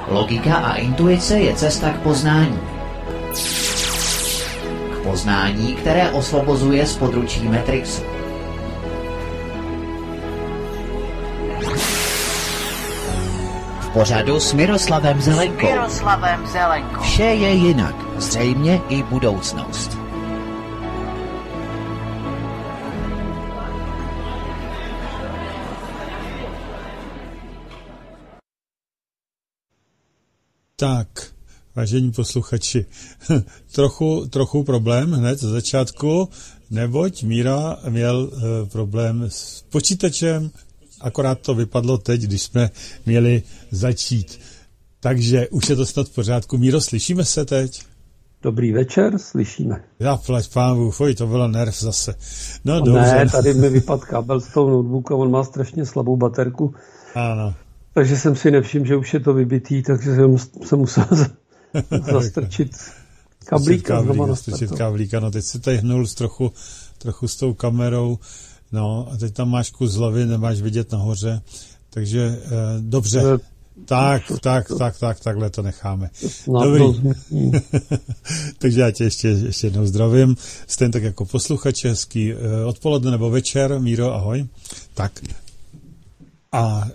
Logika a intuice je cesta k poznání. K poznání, které osvobozuje z područí Matrixu. V pořadu s Miroslavem Zelenkou. Vše je jinak, zřejmě i budoucnost. Tak, vážení posluchači, trochu problém hned z začátku, neboť Míra měl problém s počítačem, akorát to vypadlo teď, když jsme měli začít. Takže už je to snad v pořádku. Míro, slyšíme se teď? Dobrý večer, slyšíme. Já plať pánu, to bylo nerv zase. No dobře. Ne, tady mi vypadl kabel z toho notebooka, on má strašně slabou baterku. Ano. Takže jsem si nevšiml, že už je to vybitý, takže jsem musel zastrčit kablíka. No teď si tady hnul trochu s tou kamerou, no a teď tam máš kus hlavy, nemáš vidět nahoře, takže dobře. Takhle to necháme. Dobrý. Takže já tě ještě jednou zdravím. Stejně tak jako posluchače, hezký odpoledne nebo večer. Míro, ahoj. Tak. A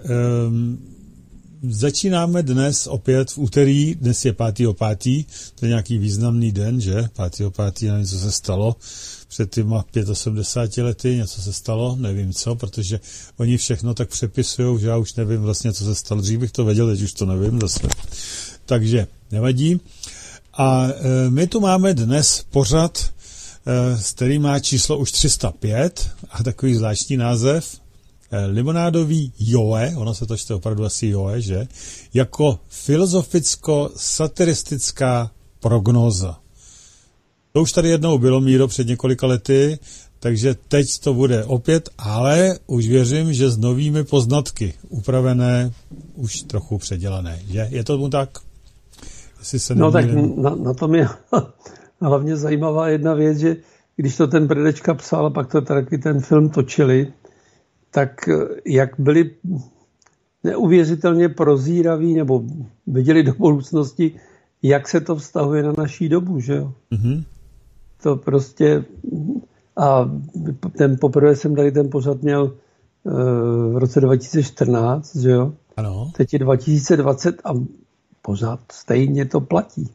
začínáme dnes opět v úterý, dnes je 5.5., to je nějaký významný den, že? 5.5., nevím, co se stalo před těma 85 lety, něco se stalo, nevím co, protože oni všechno tak přepisujou, že já už nevím vlastně, co se stalo, dřív bych to věděl, teď už to nevím zase. Takže nevadí. A my tu máme dnes pořad, který má číslo už 305 a takový zvláštní název, limonádový Joe, ono se to čte opravdu asi Joe, že? Jako filozoficko-satiristická prognóza. To už tady jednou bylo, Míro, před několika lety, takže teď to bude opět, ale už věřím, že s novými poznatky, upravené, už trochu předělané, že? Je to mu tak? No tak na tom je hlavně zajímavá jedna věc, že když to ten Brdečka psal a pak to taky ten film točili, tak jak byli neuvěřitelně prozíraví nebo viděli do budoucnosti, jak se to vztahuje na naší dobu, že jo? Mm-hmm. To prostě a poprvé jsem tady ten pořad měl v roce 2014, že jo? Ano. Teď je 2020 a pořád stejně to platí.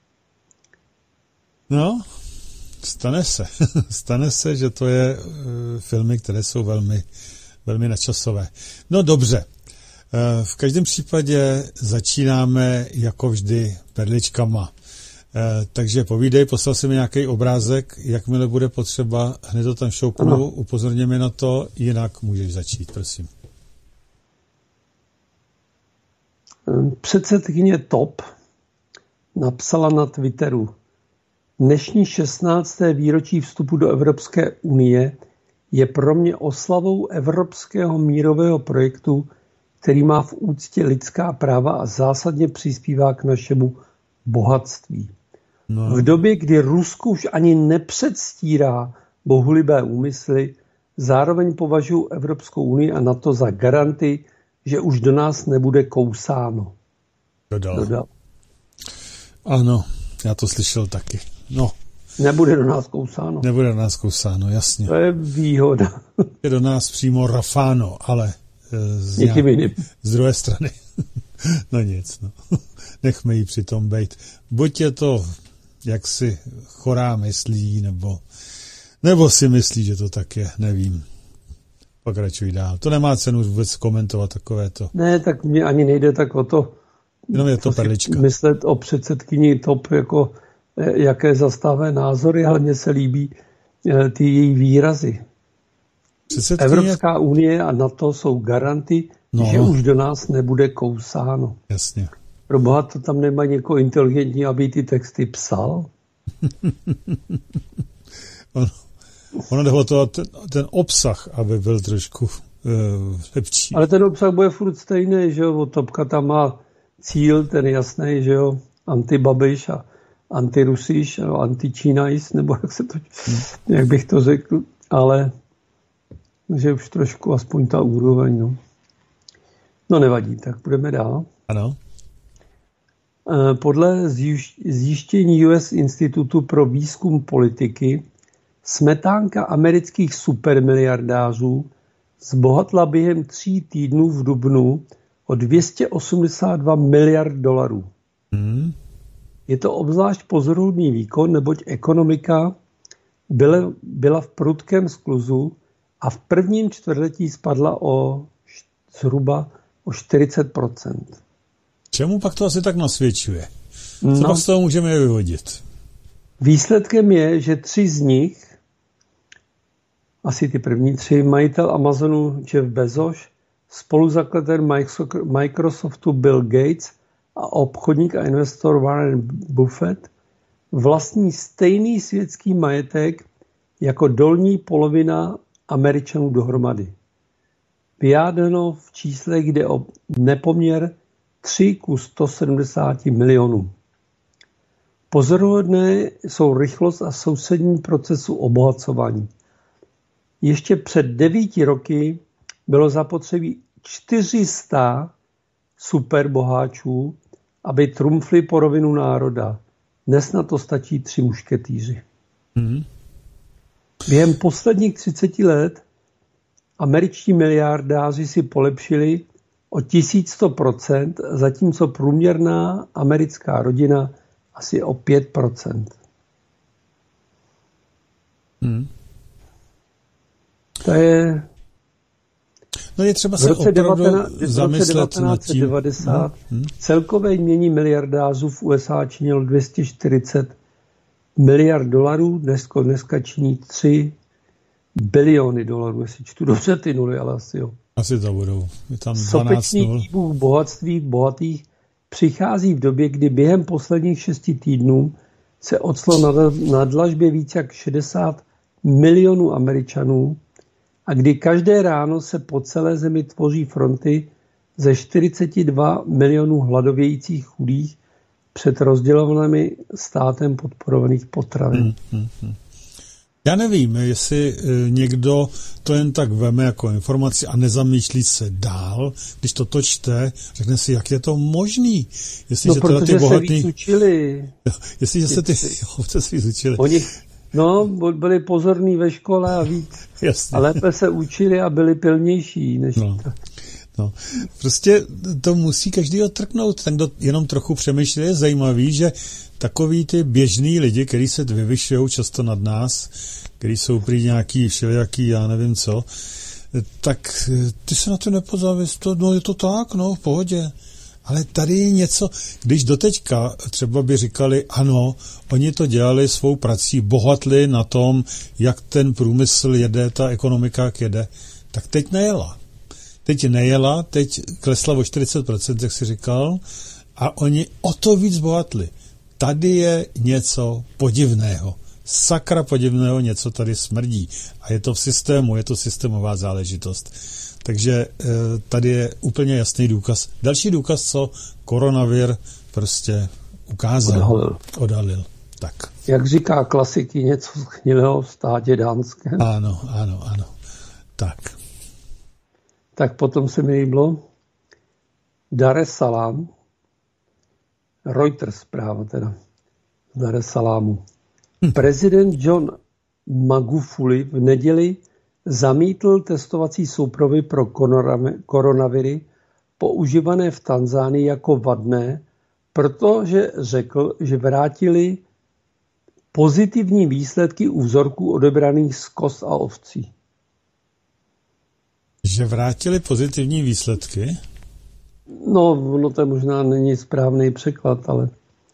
No, stane se, že to je filmy, které jsou velmi, velmi nadčasové. No dobře, v každém případě začínáme jako vždy perličkama. Takže povídej, poslal si mi nějaký obrázek, jakmile bude potřeba, hned to tam šoupnu, upozorně mi na to, jinak můžeš začít, prosím. Předsedkyně TOP napsala na Twitteru: dnešní 16. výročí vstupu do Evropské unie je pro mě oslavou evropského mírového projektu, který má v úctě lidská práva a zásadně přispívá k našemu bohatství. No. V době, kdy Rusko už ani nepředstírá bohulibé úmysly, zároveň považuji Evropskou unii a NATO za garanty, že už do nás nebude kousáno. Dodal. Ano, já to slyšel taky. No. Nebude do nás kousáno. Nebude do nás kousáno, jasně. To je výhoda. Je do nás přímo rafáno, ale z druhé strany. No nic, no. Nechme jí přitom bejt. Buď je to, jak si chorá myslí, nebo si myslí, že to tak je, nevím. Pokračuj dál. To nemá cenu vůbec komentovat takovéto. Ne, tak mě ani nejde tak o to, jenom je to perlička. Myslet o předsedkyni TOP, jako jaké zastávají názory, ale mně se líbí ty její výrazy. Evropská unie a NATO jsou garanty, že už do nás nebude kousáno. Jasně. Proboha, to tam nemá někoho inteligentní, aby ty texty psal? Ono jde o to, ten obsah, aby byl trošku lepší. Ale ten obsah bude furt stejný, že jo? Topka tam má cíl, ten jasný, že jo? Anti-Babiš a anti-Rusíš, anti-Čínajs, nebo jak bych to řekl, ale že už trošku aspoň ta úroveň, no. No nevadí, tak budeme dál. Ano. Podle zjištění US Institutu pro výzkum politiky smetánka amerických supermiliardářů zbohatla během 3 týdnů v dubnu o $282 miliard. Je to obzvlášť pozoruhodný výkon, neboť ekonomika byla v prudkém skluzu a v prvním čtvrtletí spadla zhruba o 40%. Čemu pak to asi tak nasvědčuje? Co pak z toho můžeme vyvodit? Výsledkem je, že 3 z nich, asi ty první 3, majitel Amazonu Jeff Bezos, spoluzakladatel Microsoftu Bill Gates a obchodník a investor Warren Buffett, vlastní stejný světský majetek jako dolní polovina Američanů dohromady. Vyjádřeno v číslech jde o nepoměr 3:170 milionů. Pozoruhodné jsou rychlost a sousední procesu obohacování. Ještě před 9 roky bylo zapotřebí 400 superboháčů, aby trumfli polovinu národa. Dnes na to stačí 3 mušketýři. Během posledních 30 let američtí miliardáři si polepšili o 1100%, zatímco průměrná americká rodina asi o 5%. To je... No je třeba se opravdu zamyslet nad tím. V roce 1990 celkové jmění miliardářů v USA činilo $240 miliard, dneska činí 3 biliony dolarů, jestli čtu dobře ty nuly, ale asi jo. Asi to budou. Je tam 12 Sopečný nul. výbuch bohatství bohatých přichází v době, kdy během posledních 6 týdnů se oclo na dlažbě více jak 60 milionů Američanů a kdy každé ráno se po celé zemi tvoří fronty ze 42 milionů hladovějících chudých před rozdělovanými státem podporovaných potravin. Já nevím, jestli někdo to jen tak veme jako informaci a nezamýšlí se dál, když to čte, řekne si, jak je to možný. Jestliže protože ty bohatný... se víc učili. Jestliže se se víc učili. Oni byli pozorní ve škole a víc. Jasně. A lépe se učili a byli pilnější. Než No, prostě to musí každý odtrknout. Ten, kdo jenom trochu přemýšlí, je zajímavý, že takový ty běžný lidi, kteří se vyvyšují často nad nás, kteří jsou prý nějaký všelijaký, já nevím co, tak ty se na to nepozavíš, no je to tak, no v pohodě. Ale tady je něco, když doteďka třeba by říkali, ano, oni to dělali svou prací, bohatli na tom, jak ten průmysl jede, ta ekonomika jak jede, tak teď nejela. Teď klesla o 40%, jak jsi říkal, a oni o to víc bohatli. Tady je něco podivného. Sakra podivného, něco tady smrdí. A je to v systému, je to systémová záležitost. Takže tady je úplně jasný důkaz. Další důkaz, co koronavir prostě ukázal. Odhalil. Tak. Jak říká klasiky, něco schnilého v státě dánském. Ano. Tak potom se mi líbilo Dar es Salaam, Reuters zpráva teda, Dar es Salaamu. Prezident John Magufuli v neděli zamítl testovací soupravy pro koronaviry používané v Tanzánii jako vadné, protože řekl, že vrátili pozitivní výsledky u vzorků odebraných z koz a ovcí. Že vrátili pozitivní výsledky? No to možná není správný překlad, ale...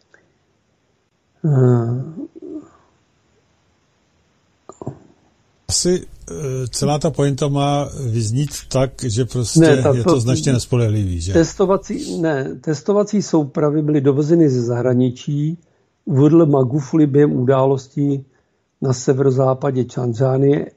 Asi celá ta pointa má vyznít tak, že prostě je to značně nespolehlivý, že? Testovací soupravy byly dovezeny ze zahraničí, uvedl Magufuli během událostí na severozápadě Tanzánie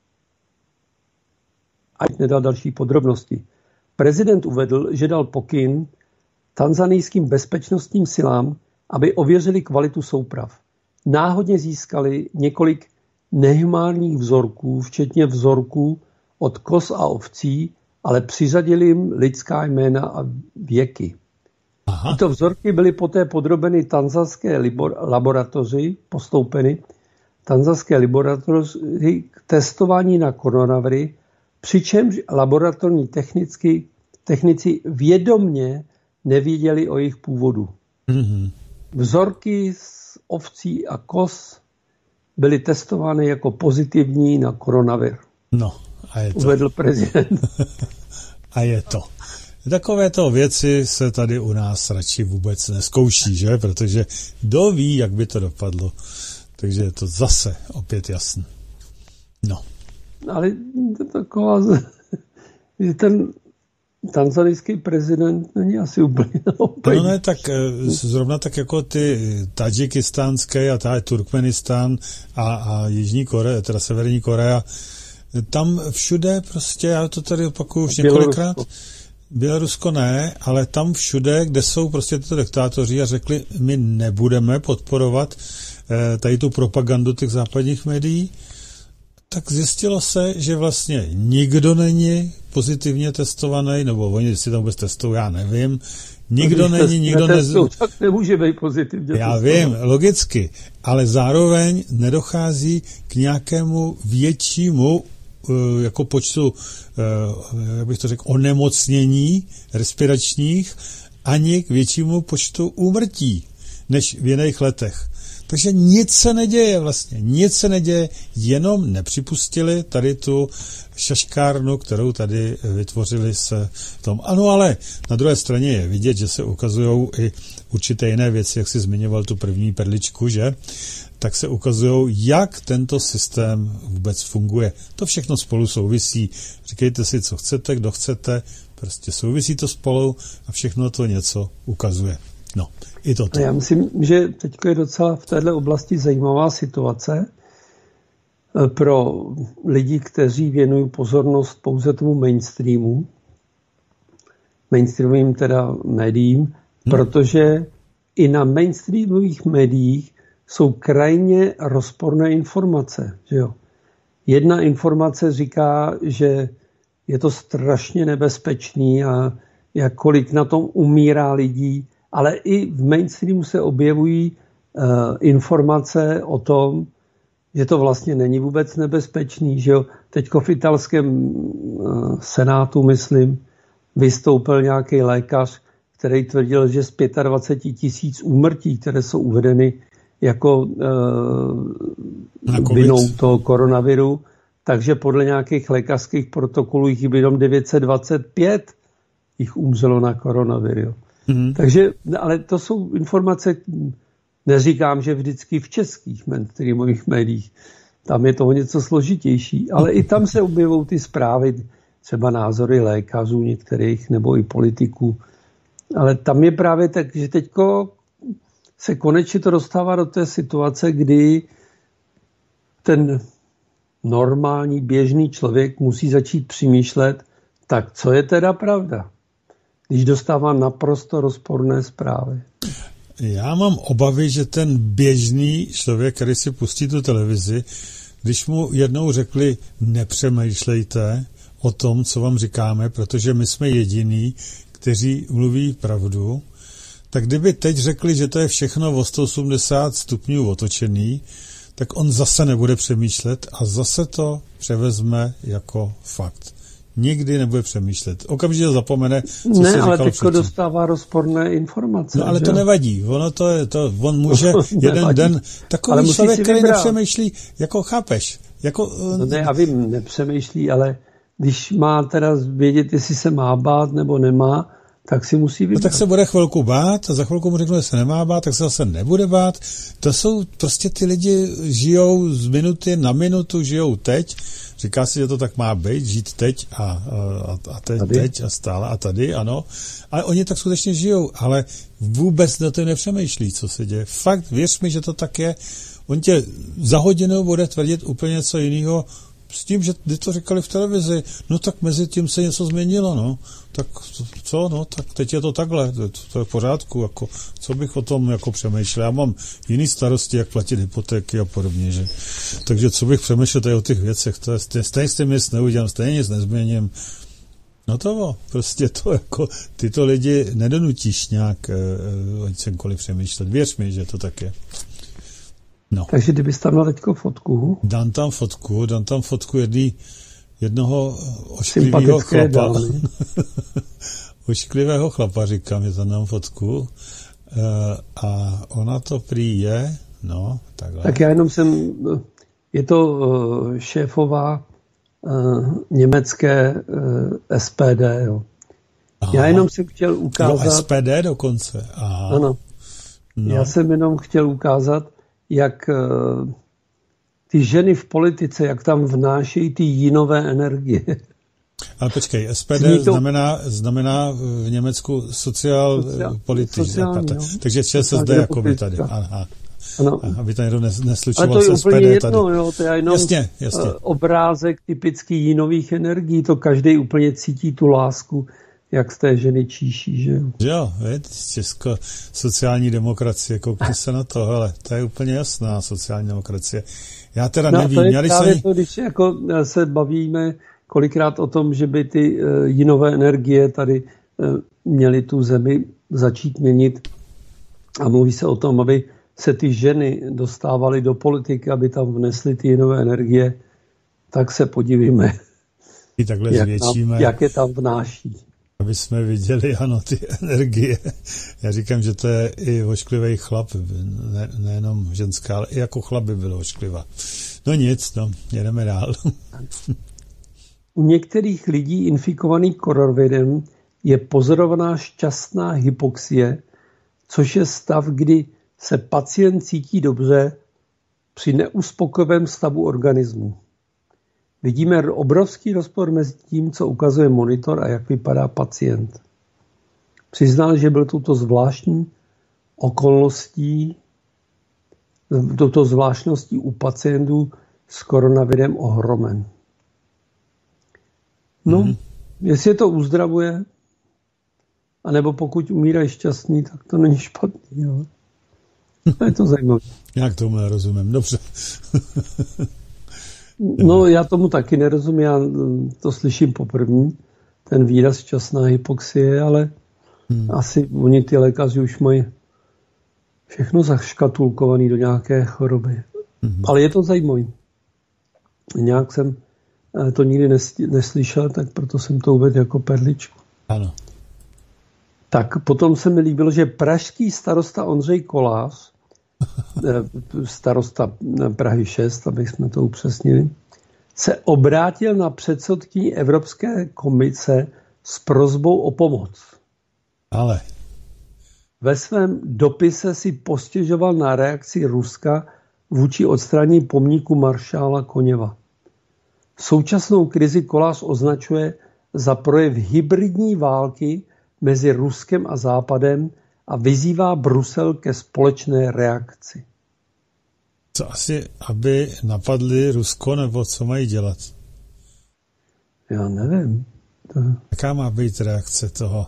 a nedal další podrobnosti. Prezident uvedl, že dal pokyn tanzanijským bezpečnostním silám, aby ověřili kvalitu souprav. Náhodně získali několik nehumánních vzorků, včetně vzorků od koz a ovcí, ale přiřadili jim lidská jména a věky. Aha. Tyto vzorky byly poté podrobeny tanzanské laboratoři, postoupeny tanzanské laboratoři k testování na koronaviry, přičemž laboratorní technici vědomně nevěděli o jejich původu. Mm-hmm. Vzorky z ovcí a koz byly testovány jako pozitivní na koronavir. No, a je to. Uvedl prezident. A je to. Takovéto věci se tady u nás radši vůbec neskouší, že? Protože kdo ví, jak by to dopadlo. Takže je to zase opět jasný. No. Ale taková, ten tanzanijský prezident není asi úplně naopak. No ne, tak zrovna tak jako ty tadžikistánské a ta Turkmenistán a Jižní Korea, teda Severní Korea, tam všude prostě, já to tady opakuju už několikrát, Bělorusko ne, ale tam všude, kde jsou prostě tyto diktátoři a řekli, my nebudeme podporovat tady tu propagandu těch západních médií, tak zjistilo se, že vlastně nikdo není pozitivně testovaný, nebo oni si tam vůbec testují, já nevím. Nikdo není, nikdo tak nemůže být pozitivně já vím, logicky, ale zároveň nedochází k nějakému většímu jako počtu, jak bych to řekl, onemocnění respiračních, ani k většímu počtu úmrtí, než v jiných letech. Takže nic se neděje vlastně, nic se neděje, jenom nepřipustili tady tu šaškárnu, kterou tady vytvořili se v tom. Ano, ale na druhé straně je vidět, že se ukazují i určité jiné věci, jak jsi zmiňoval tu první perličku, že? Tak se ukazují, jak tento systém vůbec funguje. To všechno spolu souvisí. Říkejte si, co chcete, kdo chcete, prostě souvisí to spolu a všechno to něco ukazuje. No, i toto. Já myslím, že teď je docela v této oblasti zajímavá situace pro lidi, kteří věnují pozornost pouze tomu mainstreamovým teda médiím, protože i na mainstreamových médiích jsou krajně rozporné informace. Že jo? Jedna informace říká, že je to strašně nebezpečný a jak kolik na tom umírá lidí, ale i v mainstreamu se objevují informace o tom, že to vlastně není vůbec nebezpečný. Že jo? Teďko v italském senátu, myslím, vystoupil nějaký lékař, který tvrdil, že z 25 000 úmrtí, které jsou uvedeny jako vinou toho koronaviru, takže podle nějakých lékařských protokolů jich by jenom 925 jich umřelo na koronavir. Jo. Mm-hmm. Takže, ale to jsou informace, neříkám, že vždycky v českých mainstreamových médiích, tam je toho něco složitější, ale i tam se objevují ty zprávy, třeba názory lékařů některých, nebo i politiků. Ale tam je právě tak, že teďko se konečně to dostává do té situace, kdy ten normální, běžný člověk musí začít přemýšlet, tak co je teda pravda, když dostává naprosto rozporné zprávy. Já mám obavy, že ten běžný člověk, který si pustí tu televizi, když mu jednou řekli, nepřemýšlejte o tom, co vám říkáme, protože my jsme jediní, kteří mluví pravdu, tak kdyby teď řekli, že to je všechno o 180 stupňů otočený, tak on zase nebude přemýšlet a zase to převezme jako fakt. Nikdy nebude přemýšlet. Okamžitě zapomene, co se říkalo předtím. Ne, ale teďko dostává rozporné informace. No ale že? To nevadí. Ono to je, on může jeden den, takový člověk, který nepřemýšlí, jako chápeš. Jako, no ne, já vím, nepřemýšlí, ale když má teda vědět, jestli se má bát nebo nemá, tak si musí vybrat. No tak se bude chvilku bát a za chvilku mu řeknu, že se nemá bát, tak se zase nebude bát. To jsou prostě ty lidi žijou z minuty na minutu, žijou teď. Říká si, že to tak má být, žít teď a teď a stále a tady, ano. Ale oni tak skutečně žijou, ale vůbec do toho nepřemýšlí, co se děje. Fakt, věř mi, že to tak je. On tě za hodinu bude tvrdit úplně něco jiného, s tím, že ty to říkali v televizi, no tak mezi tím se něco změnilo, no. Tak co, no, tak teď je to takhle, to je v pořádku, jako, co bych o tom jako přemýšlel. Já mám jiný starosti, jak platit hypotéky a podobně, že. Takže co bych přemýšlel tady o těch věcech, to je, stejně s tím nic neudělám, stejně nic nezměním. No to prostě to jako, tyto lidi nedonutíš nějak o čemkoliv přemýšlet. Věř mi, že to tak je. No. Takže kdybys tam dal teďko fotku. Dám tam fotku jednoho ošklivého chlapa. Ošklivého chlapa, říkám, že tam dám fotku. A ona to prý je, no, takhle. Tak já jenom je to šéfová německé SPD, jo. Já jenom jsem chtěl ukázat... Jo, SPD dokonce, aha. Ano. No. Já jsem jenom chtěl ukázat, jak ty ženy v politice, jak tam vnášejí ty jinové energie. Ale počkej, SPD znamená v Německu sociální, takže ČSSD jako by tady. Aha. Ano. Aby to někdo neslučoval s SPD úplně jedno, tady. Jo, to je jenom jasně. Obrázek typický jinových energií, to každý úplně cítí tu lásku, jak z té ženy číší, že jo? Česko sociální demokracie, koukni se na to, hele, to je úplně jasná sociální demokracie. Já teda nevím. To je právě to, když jako se bavíme kolikrát o tom, že by ty jinové energie tady měly tu zemi začít měnit a mluví se o tom, aby se ty ženy dostávaly do politiky, aby tam vnesly ty jinové energie, tak se podívejme, I takhle zvětšíme, jak je tam vnáší. Aby jsme viděli, ano, ty energie. Já říkám, že to je i ošklivý chlap, nejenom ženská, ale i jako chlap by byl ošklivá. No nic, jedeme dál. U některých lidí infikovaných koronavirem je pozorovaná šťastná hypoxie, což je stav, kdy se pacient cítí dobře při neuspokojivém stavu organismu. Vidíme obrovský rozpor mezi tím, co ukazuje monitor a jak vypadá pacient. Přiznal, že byl touto zvláštností u pacientů s koronavirem ohromen. No, jestli to uzdravuje, anebo pokud umírají šťastní, tak to není špatný. Jo. Je to zajímavé. Jak tomu nerozumím, dobře. No, já tomu taky nerozumím, já to slyším poprvé, ten výraz šťastná hypoxie, ale asi oni ty lékaři už mají všechno zaškatulkované do nějaké choroby. Ale je to zajímavé. Nějak jsem to nikdy neslyšel, tak proto jsem to uvedl jako perličku. Ano. Tak potom se mi líbilo, že pražský starosta Ondřej Kolář, starosta Prahy 6, abych jsme to upřesnili, se obrátil na předsedkyni Evropské komise s prosbou o pomoc. Ale ve svém dopise si postěžoval na reakci Ruska vůči odstranění pomníku maršála Koněva. Současnou krizi Kolář označuje za projev hybridní války mezi Ruskem a Západem a vyzývá Brusel ke společné reakci. Co asi, aby napadli Rusko, nebo co mají dělat? Já nevím. Jaká má být reakce toho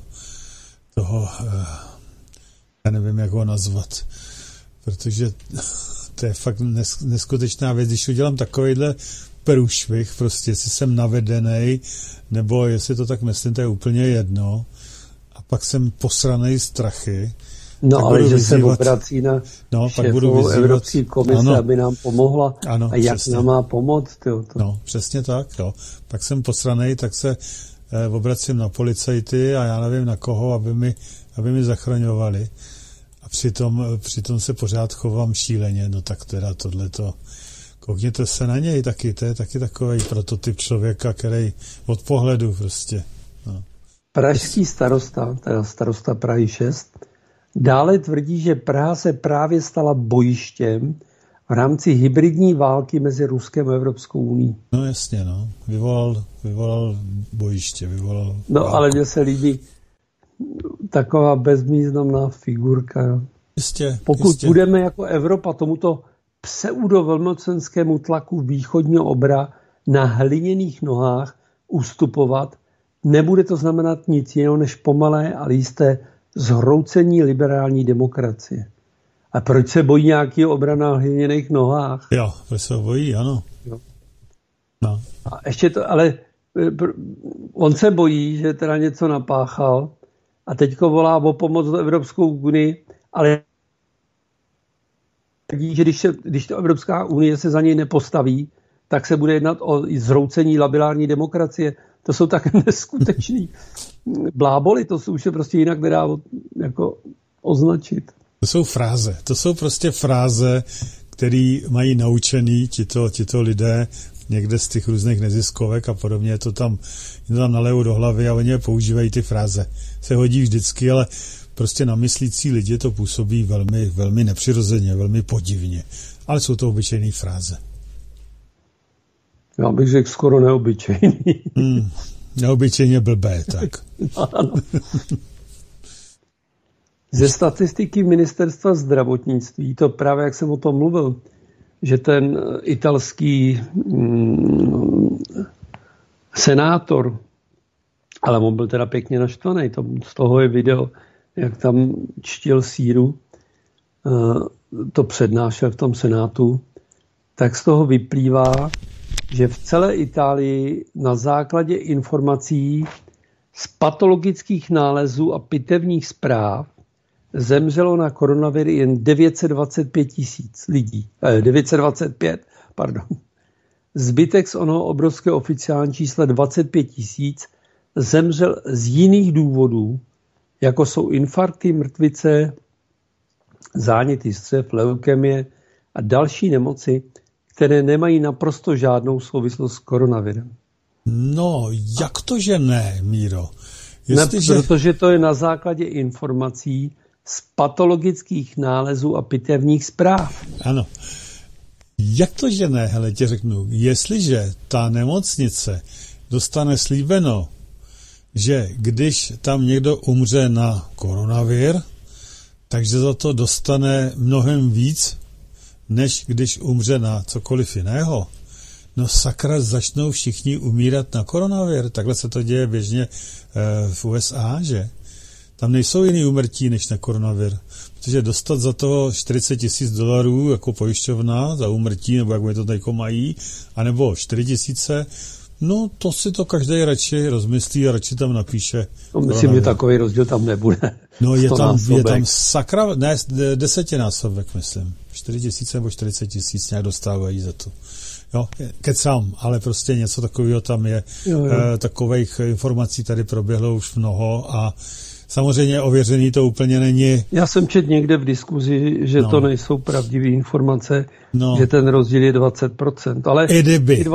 já nevím, jak ho nazvat, protože to je fakt neskutečná věc, když udělám takovejhle průšvih, prostě jestli jsem navedenej, nebo jestli to tak myslím, to je úplně jedno, a pak jsem posranej strachy. No, ale že se obrací na šéfovou Evropské komise, ano, aby nám pomohla. Ano, a jak nám má pomoct? No, přesně tak. Jo. Pak jsem posranej, tak se obracím na policajty a já nevím na koho, aby mi zachraňovali. A přitom se pořád chovám šíleně. No tak teda tohleto. Koukněte se na něj taky, to je taky takovej prototyp člověka, který od pohledu prostě. No. Pražský starosta, teda starosta Prahy 6, dále tvrdí, že Praha se právě stala bojištěm v rámci hybridní války mezi Ruskem a Evropskou unií. No jasně, no. Vyvolal bojiště, vyvolal No válku. Ale mně se líbí taková bezvýznamná figurka. Pokud budeme jako Evropa tomuto pseudovelmocenskému tlaku východního obra na hliněných nohách ustupovat, nebude to znamenat nic jiného než pomalé, ale jisté zhroucení liberální demokracie. A proč se bojí nějaký obra na hliněných nohách? Jo, proč se bojí, ano. Jo. No. A ještě to, ale on se bojí, že teda něco napáchal a teďko volá o pomoc do Evropskou unii, ale vidí, že když to Evropská unie se za něj nepostaví, tak se bude jednat o zhroucení labilární demokracie. To jsou tak neskutečný bláboli, to už se prostě jinak nedá jako označit. To jsou fráze, to jsou prostě fráze, které mají naučený tito lidé někde z těch různých neziskovek a podobně, to tam nalejou do hlavy a oni je používají ty fráze. Se hodí vždycky, ale prostě na myslící lidi to působí velmi, velmi nepřirozeně, velmi podivně. Ale jsou to obyčejné fráze. Já bych řekl skoro neobyčejný. Neobyčejně blbé, tak. Ano. Ze statistiky ministerstva zdravotnictví, to právě jak jsem o tom mluvil, že ten italský senátor, ale on byl teda pěkně naštvaný, z toho je video, jak tam čtil síru, to přednášel v tom senátu, tak z toho vyplývá, že v celé Itálii na základě informací z patologických nálezů a pitevních zpráv zemřelo na koronavir jen 925 000 lidí. 925, pardon. Zbytek z onoho obrovského oficiální čísla 25 000 zemřel z jiných důvodů, jako jsou infarkty, mrtvice, záněty střev, leukemie a další nemoci, které nemají naprosto žádnou souvislost s koronavirem. No, jak to, že ne, Míro? Protože to je na základě informací z patologických nálezů a pitevních zpráv. Ano. Jak to, že ne? Hele, ti řeknu, jestliže ta nemocnice dostane slíbeno, že když tam někdo umře na koronavir, takže za to dostane mnohem víc, než když umře na cokoliv jiného. No sakra, začnou všichni umírat na koronavir. Takhle se to děje běžně v USA, že? Tam nejsou jiný úmrtí než na koronavir. Protože dostat za toho $40 000 jako pojišťovna za úmrtí, nebo jak my to teďko mají, anebo 4 000, no to si to každý radši rozmyslí a radši tam napíše. No, myslím, že takový rozdíl tam nebude. No je tam sakra, ne, 10násobek, myslím. 4 000 nebo 40 000 nějak dostávají za to. Jo, kecám, ale prostě něco takového tam je. Jo. Takových informací tady proběhlo už mnoho a samozřejmě ověřený to úplně není. Já jsem četl někde v diskuzi, že to nejsou pravdivé informace, že ten rozdíl je 20%, ale i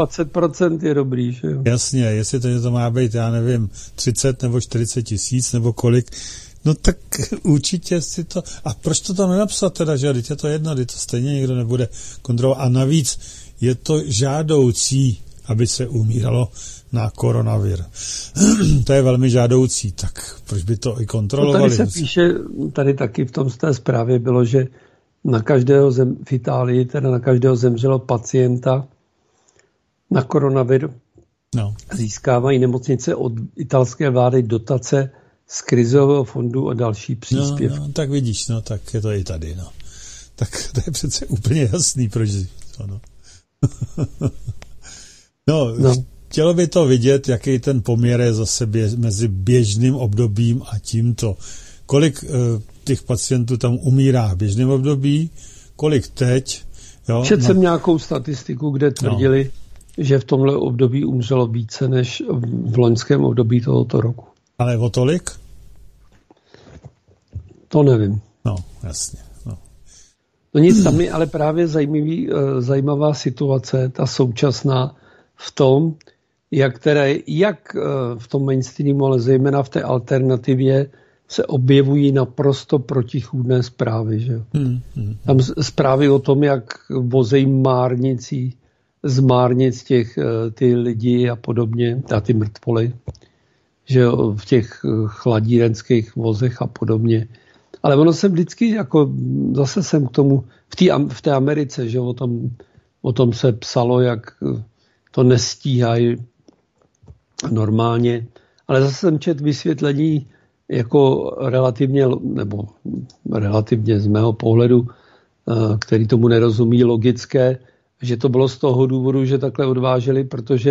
20% je dobrý, že jo? Jasně, jestli to má být, já nevím, 30 nebo 40 tisíc nebo kolik, no tak určitě si to... A proč to tam nenapsat teda, že je to jedno, to stejně nikdo nebude kontrolovat. A navíc je to žádoucí, aby se umíralo na koronavir. To je velmi žádoucí, tak proč by to i kontrolovali? No tady se píše, tady taky v tom z té zprávě bylo, že na každého v Itálii, teda na každého zemřelo pacienta na koronavir. No. Získávají nemocnice od italské vlády dotace z krizového fondu a další příspěvky. No, tak vidíš, no, tak je to i tady, no. Tak to je přece úplně jasný, proč to, no. No, chtělo by to vidět, jaký ten poměr je zase mezi běžným obdobím a tímto. Kolik těch pacientů tam umírá v běžném období, kolik teď. Četl jsem nějakou statistiku, kde tvrdili, že v tomhle období umřelo více než v loňském období tohoto roku. Ale o tolik? To nevím. No, jasně. No nic, tam je ale právě zajímavá situace, ta současná v tom, jak v tom mainstreamu, ale zejména v té alternativě se objevují naprosto protichůdné zprávy. Že? Tam zprávy o tom, jak vozejí zmárnic ty lidi a podobně, a ty mrtvoly, že v těch chladírenských vozech a podobně. Ale ono se vždycky, jako zase jsem k tomu, v té Americe, že o tom se psalo, jak to nestíhají normálně, ale zase jsem četl vysvětlení jako relativně z mého pohledu, který tomu nerozumí, logické, že to bylo z toho důvodu, že takhle odváželi, protože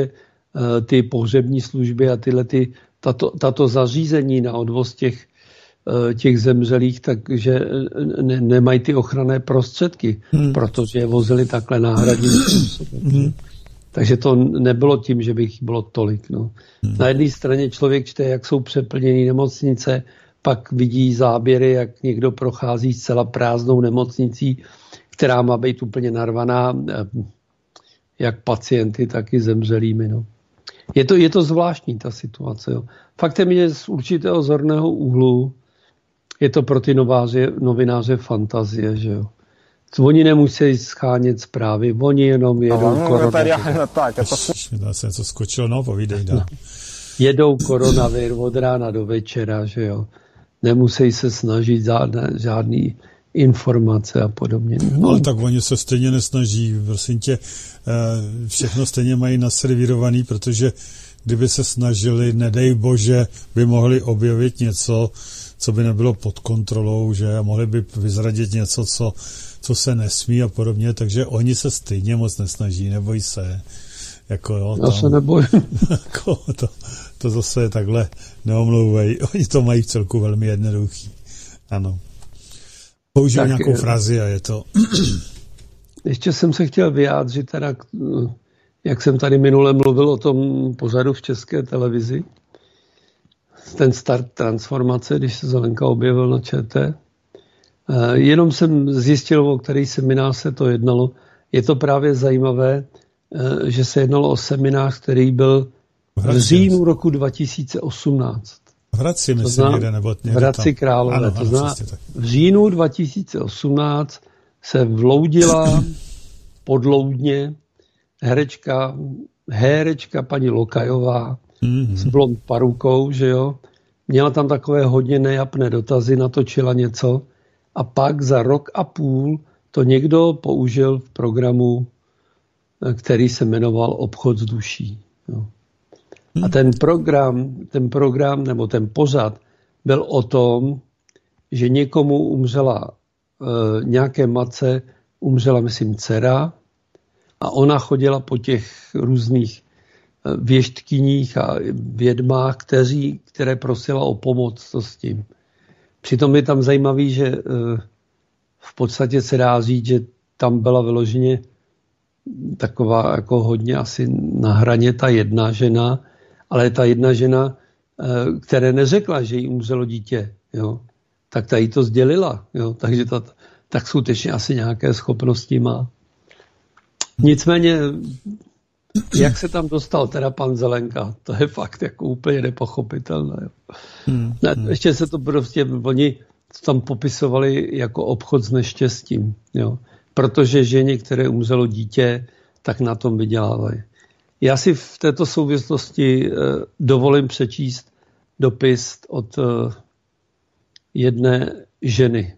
ty pohřební služby a tato zařízení na odvoz těch zemřelých, takže nemají ty ochranné prostředky, protože je vozili takhle náhradním způsobem. Takže to nebylo tím, že by jich bylo tolik. No. Na jedné straně člověk čte, jak jsou přeplněné nemocnice, pak vidí záběry, jak někdo prochází zcela prázdnou nemocnicí, která má být úplně narvaná, jak pacienty, tak i zemřelými. No. Je to zvláštní, ta situace. Jo. Faktem je, z určitého zorného úhlu je to pro ty novináře fantazie, že jo. Oni nemusí schánět zprávy, oni jenom jedou koronavir. Dá se něco skočilo, no, povídej, dá. Jedou koronavir od rána do večera, že jo. Nemusí se snažit žádný informace a podobně. No. Ale tak oni se stejně nesnaží, prosím tě, všechno stejně mají naservírovaný, protože kdyby se snažili, nedej bože, by mohli objevit něco, co by nebylo pod kontrolou, že mohli by vyzradit něco, co se nesmí a podobně, takže oni se stejně moc nesnaží, nebojí se. Jako, jo, já se nebojím. Jako, to zase je takhle, neomlouvej. Oni to mají v celku velmi jednoduchý. Ano. Použiju nějakou frazi a je to... Ještě jsem se chtěl vyjádřit, teda, jak jsem tady minule mluvil o tom pořadu v České televizi, ten start transformace, když se Zelenka objevil na ČT. Jenom jsem zjistil, o který seminář se to jednalo. Je to právě zajímavé, že se jednalo o seminář, který byl v říjnu roku 2018. V Hradci, myslím, někde nebo někde v Hradci Králové. Ano, to znamená, v říjnu 2018 se vloudila podloudně herečka paní Lokajová s blond parukou, že jo. Měla tam takové hodně nejapné dotazy, natočila něco a pak za rok a půl to někdo použil v programu, který se jmenoval Obchod s duší. Jo. A ten program nebo ten pořad byl o tom, že někomu umřela, nějaké matce umřela, myslím, dcera a ona chodila po těch různých věštkyních a vědmách, které prosila o pomoc s tím. Přitom je tam zajímavý, že v podstatě se dá říct, že tam byla vyloženě taková jako hodně asi na hraně ta jedna žena, ale ta jedna žena, které neřekla, že jí umřelo dítě, jo, tak ta jí to sdělila. Jo, takže tak skutečně asi nějaké schopnosti má. Nicméně, jak se tam dostal teda pan Zelenka, to je fakt jako úplně nepochopitelné. Jo. Ještě se to prostě, oni tam popisovali jako obchod s neštěstím, jo. Protože ženě, které umřelo dítě, tak na tom vydělávají. Já si v této souvislosti dovolím přečíst dopis od jedné ženy.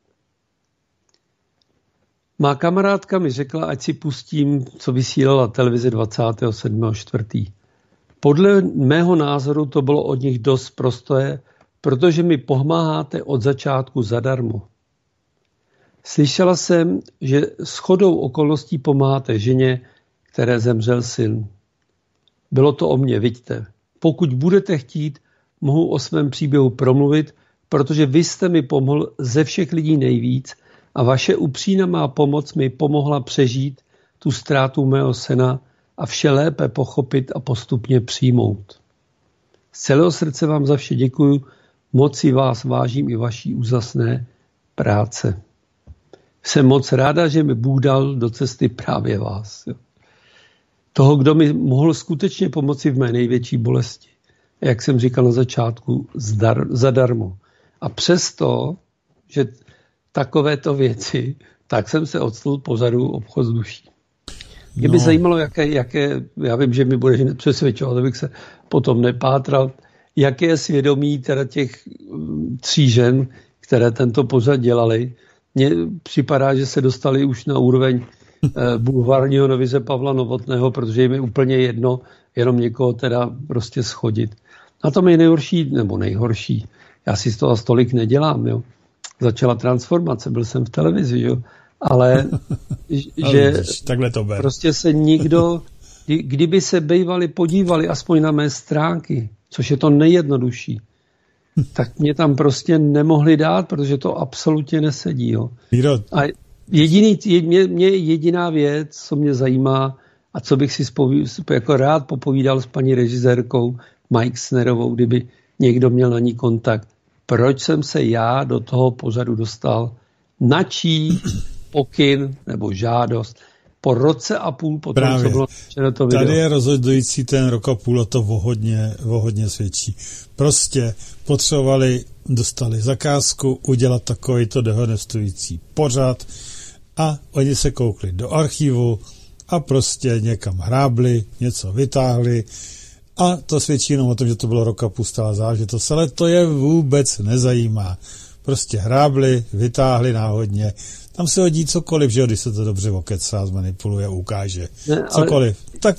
Má kamarádka mi řekla, ať si pustím, co vysílala televize 27.4. Podle mého názoru to bylo od nich dost prosté, protože mi pomáháte od začátku zadarmo. Slyšela jsem, že shodou okolností pomáháte ženě, které zemřel syn. Bylo to o mně, vidíte. Pokud budete chtít, mohu o svém příběhu promluvit, protože vy jste mi pomohl ze všech lidí nejvíc a vaše upřímná pomoc mi pomohla přežít tu ztrátu mého syna a vše lépe pochopit a postupně přijmout. Z celého srdce vám za vše děkuju, moc si vás vážím i vaší úžasné práce. Jsem moc ráda, že mi Bůh dal do cesty právě vás. Toho, kdo mi mohl skutečně pomoci v mé největší bolesti. Jak jsem říkal na začátku, zadarmo. A přesto, že takovéto věci, tak jsem se odstl pozadu Obchod s duší. Mě by zajímalo, jaké, já vím, že mi budeš nepřesvědčovat, abych se potom nepátral, jaké je svědomí teda těch 3 žen, které tento pořad dělali. Mně připadá, že se dostali už na úroveň bulvárního novize Pavla Novotného, protože jim je úplně jedno jenom někoho teda prostě schodit. Na tom je nejhorší. Já si z toho tolik nedělám, jo. Začala transformace, byl jsem v televizi, jo. Ale že takhle to prostě se nikdo kdyby se bývali podívali aspoň na mé stránky, což je to nejjednodušší, tak mě tam prostě nemohli dát, protože to absolutně nesedí. Jo. A mě jediná věc, co mě zajímá a co bych si jako rád popovídal s paní režisérkou Mike Snerovou, kdyby někdo měl na ní kontakt. Proč jsem se já do toho pořadu dostal? Na čí pokyn nebo žádost? Po roce a půl po tom, co bylo to video. Tady je rozhodující ten rok a půl a to vohodně svědčí. Prostě dostali zakázku udělat takovýto dehonestující pořad a oni se koukli do archivu a prostě někam hrábli, něco vytáhli a to svědčí jenom o tom, že to bylo rok a půl stála záležitost, ale to je vůbec nezajímá. Prostě hrábli, vytáhli náhodně. Tam se hodí cokoliv, že když se to dobře okecá, zmanipuluje, ukáže. Cokoliv. Tak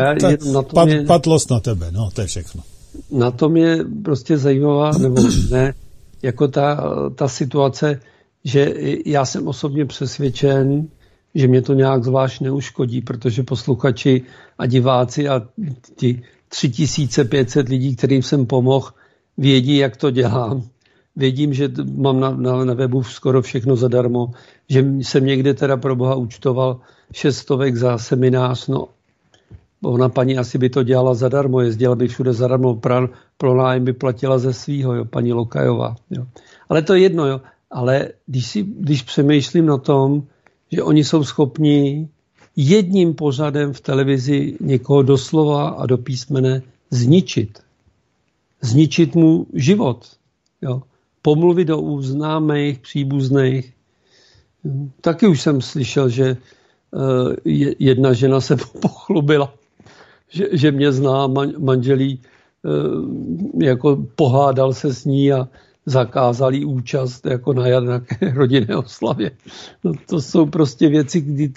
patlost na tebe, no, to je všechno. Na tom je prostě zajímavá, nebo ne, jako ta situace, že já jsem osobně přesvědčen, že mě to nějak zvlášť neuškodí, protože posluchači a diváci a ti 3500 lidí, kterým jsem pomohl, vědí, jak to dělám. Vědím, že mám na webu skoro všechno zadarmo, že jsem někde teda pro boha účtoval 600 za seminář, no ona paní asi by to dělala zadarmo, jezdila by všude zadarmo, pro nájem by platila ze svýho, jo, paní Lokajová. Jo. Ale to je jedno, jo. Ale když přemýšlím na tom, že oni jsou schopni jedním pořadem v televizi někoho doslova a do písmene zničit. Zničit mu život. Jo. Pomluvit do úst známých, příbuzných. Taky už jsem slyšel, že jedna žena se pochlubila, že mě zná, manželí jako pohádal se s ní a zakázal jí účast jako na nějaké rodinné oslavě. No, to jsou prostě věci, kdy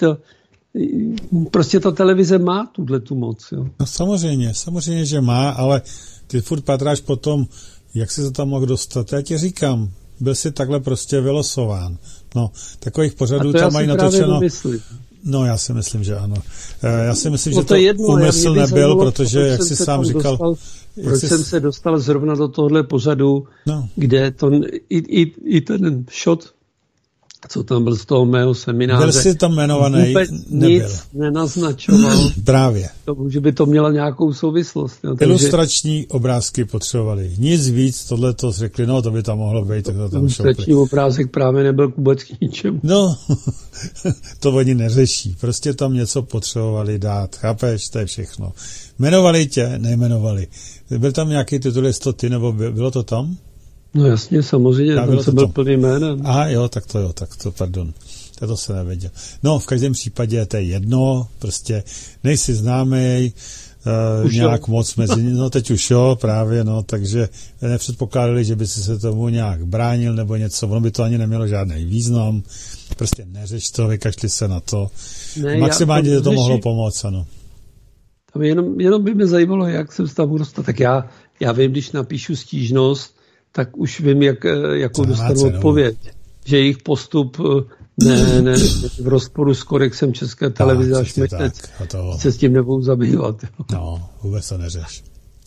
prostě ta televize má tu moc. Jo. No samozřejmě, že má, ale ty furt patráš potom, jak jsi se tam mohl dostat. Já ti říkám, byl jsi takhle prostě vylosován. No, takových pořadů tam mají natočeno. No, já si myslím, že ano. Já si myslím, že to úmysl nebyl, protože, jak jsi sám říkal... Proč jsem se dostal zrovna do tohohle pořadu, kde to i ten shot, co tam byl z toho mého semináře, byl jsi tam jmenovaný, vůbec nic nenaznačoval. Právě. Že by to mělo nějakou souvislost. Jo. Ilustrační obrázky potřebovali. Nic víc, tohle to řekli, no to by tam mohlo být. Tak to tam ilustrační obrázek právě nebyl vůbec k ničemu. No, to oni neřeší. Prostě tam něco potřebovali dát. Chápeš, to je všechno. Jmenovali tě, nejmenovali. Byl tam nějaký titul, jestli ty, nebo bylo to tam? No jasně, samozřejmě, tam jsem byl plný jménem. Aha, jo, tak to, pardon. To se nevěděl. No, v každém případě to je jedno, prostě nejsi známej, nějak moc mezi, no teď už jo, právě, no, takže nepředpokládali, že by si se tomu nějak bránil nebo něco, ono by to ani nemělo žádný význam, prostě neřeš to, vykašli se na to. Ne, maximálně to mohlo pomoct, ano. Tam jenom by mě zajímalo, jak jsem se tam dostal. Tak já vím, když napíšu stížnost, tak už vím, jakou dostanu odpověď. Že jejich postup ne v rozporu s kodexem České televize a Šmechtec se s tím nebudou zabývat. Jo. No, vůbec to neřeš.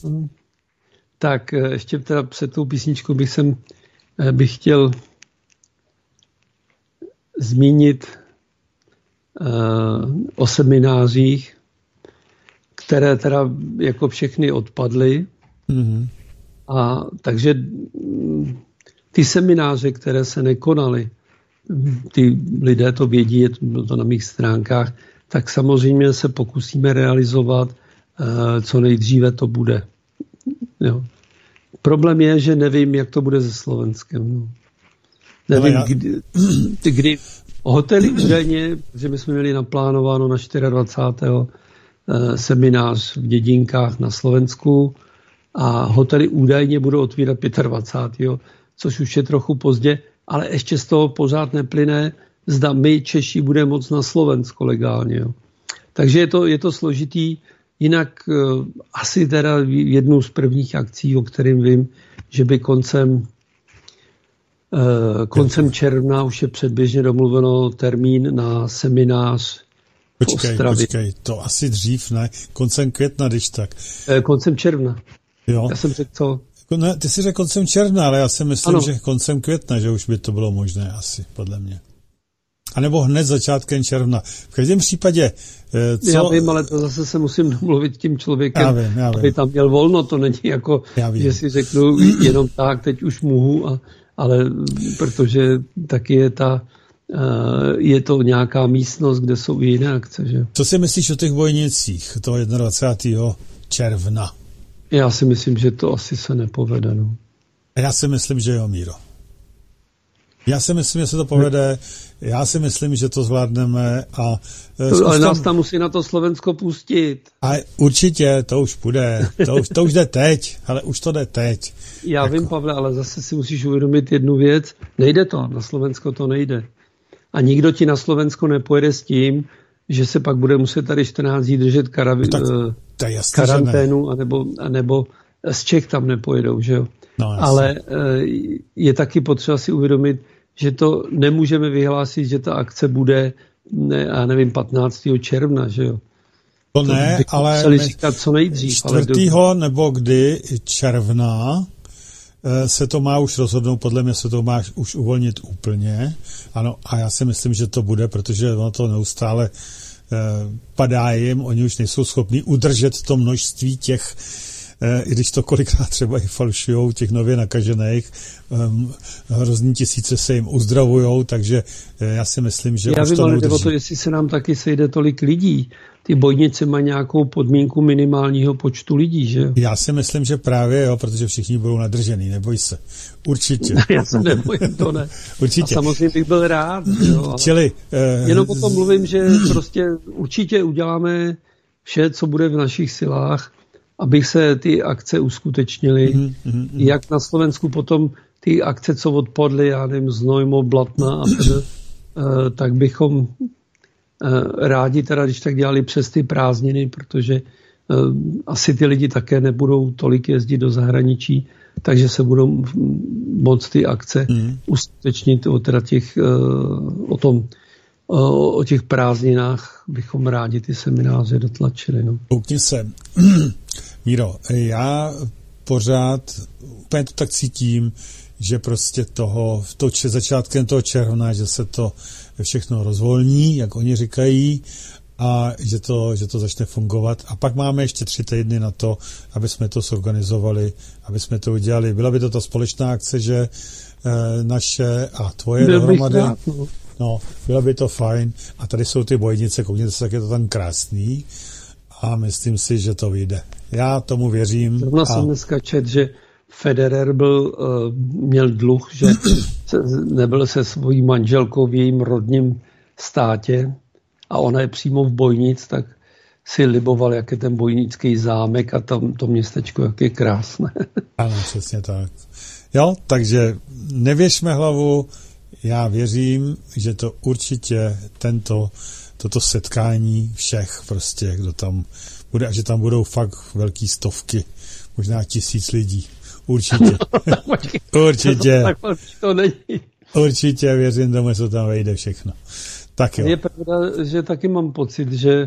Tak ještě teda před tou písničkou bych chtěl zmínit o seminářích, které teda jako všechny odpadly. Mm-hmm. A takže ty semináře, které se nekonaly, ty lidé to vědí, je to na mých stránkách, tak samozřejmě se pokusíme realizovat, co nejdříve to bude. Jo. Problém je, že nevím, jak to bude se Slovenskem. No. Nevím, kdy hotely údajně, že my jsme měli naplánováno na 24. Seminář v Dědinkách na Slovensku a hotely údajně budou otvírat 25. Což už je trochu pozdě, ale ještě z toho pořád neplyne, zda my Češi budeme moc na Slovensko legálně. Jo. Takže je to složitý. Jinak asi teda jednou z prvních akcí, o kterým vím, že by koncem června už je předběžně domluveno termín na seminář Počkej, to asi dřív, ne? Koncem května, když tak. Koncem června. Jo. Já jsem řekl co? Ne, ty jsi řekl koncem června, ale já si myslím, že koncem května, že už by to bylo možné asi, podle mě. A nebo hned začátkem června. V každém případě... Já vím, ale to zase se musím domluvit tím člověkem, já vím. aby tam měl volno. To není jako, že si řeknu jenom tak, teď už mohu, ale protože taky je to nějaká místnost, kde jsou i jiné akce. Že? Co si myslíš o těch bojnicích toho 21. června? Já si myslím, že to asi se nepovede. No. Já si myslím, že jo, Míro. Já si myslím, že se to povede, já si myslím, že to zvládneme a... Ale nás tam musí na to Slovensko pustit. A určitě, to už půjde, to už jde teď, ale už to jde teď. Já vím, Pavle, ale zase si musíš uvědomit jednu věc, nejde to, na Slovensko to nejde. A nikdo ti na Slovensko nepojede s tím, že se pak bude muset tady 14 dní držet karanténu, anebo z Čech tam nepojedou, že jo. No, ale je taky potřeba si uvědomit, že to nemůžeme vyhlásit, že ta akce bude, 15. června, že jo. To ne, ale museli říkat co nejdřív. 4. nebo kdy června se to má už rozhodnout, podle mě se to má už uvolnit úplně. Ano, a já si myslím, že to bude, protože ono to neustále padá jim, oni už nejsou schopni udržet to množství těch, i když to kolikrát třeba i falšujou, těch nově nakažených, hrozný tisíce se jim uzdravujou, takže já si myslím, že já už vím, to neudrží. Já vím, ale jestli se nám taky sejde tolik lidí. Ty bojnice mají nějakou podmínku minimálního počtu lidí, že? Já si myslím, že právě jo, protože všichni budou nadržený, neboj se. Určitě. Já se nebojím, to ne. Určitě. A samozřejmě bych byl rád. Jo, ale čili, jenom o tom mluvím, že prostě určitě uděláme vše, co bude v našich silách, aby se ty akce uskutečnily. Jak na Slovensku potom ty akce, co odpadly, já nevím, Znojmo, Blatna a tak bychom rádi teda, když tak dělali přes ty prázdniny, protože asi ty lidi také nebudou tolik jezdit do zahraničí, takže se budou moct ty akce uskutečnit o těch prázdninách bychom rádi ty semináře dotlačili. No. Koukni se. Míro, já pořád úplně to tak cítím, že prostě začátkem toho června, že se to všechno rozvolní, jak oni říkají, a že to začne fungovat. A pak máme ještě 3 týdny na to, aby jsme to zorganizovali, aby jsme to udělali. Byla by to ta společná akce, že naše a tvoje dohromady. No, bylo by to fajn. A tady jsou ty bojnice, koukněte se, tak je to tam krásný. A myslím si, že to vyjde. Já tomu věřím. Zrovna jsem dneska čet, že Federer měl dluh, že nebyl se svojí manželkou v jejím rodním státě a ona je přímo v Bojnic, tak si liboval, jak je ten bojnický zámek a tam to městečko, jak je krásné. Ano, přesně tak. Jo, takže nevěšme hlavu, já věřím, že to určitě toto setkání všech prostě, kdo tam bude, a že tam budou fakt velký stovky, možná 1000 lidí. Určitě. Určitě. To není. Určitě, věřím tomu, že to tam vejde všechno. Tak jo. Je pravda, že taky mám pocit, že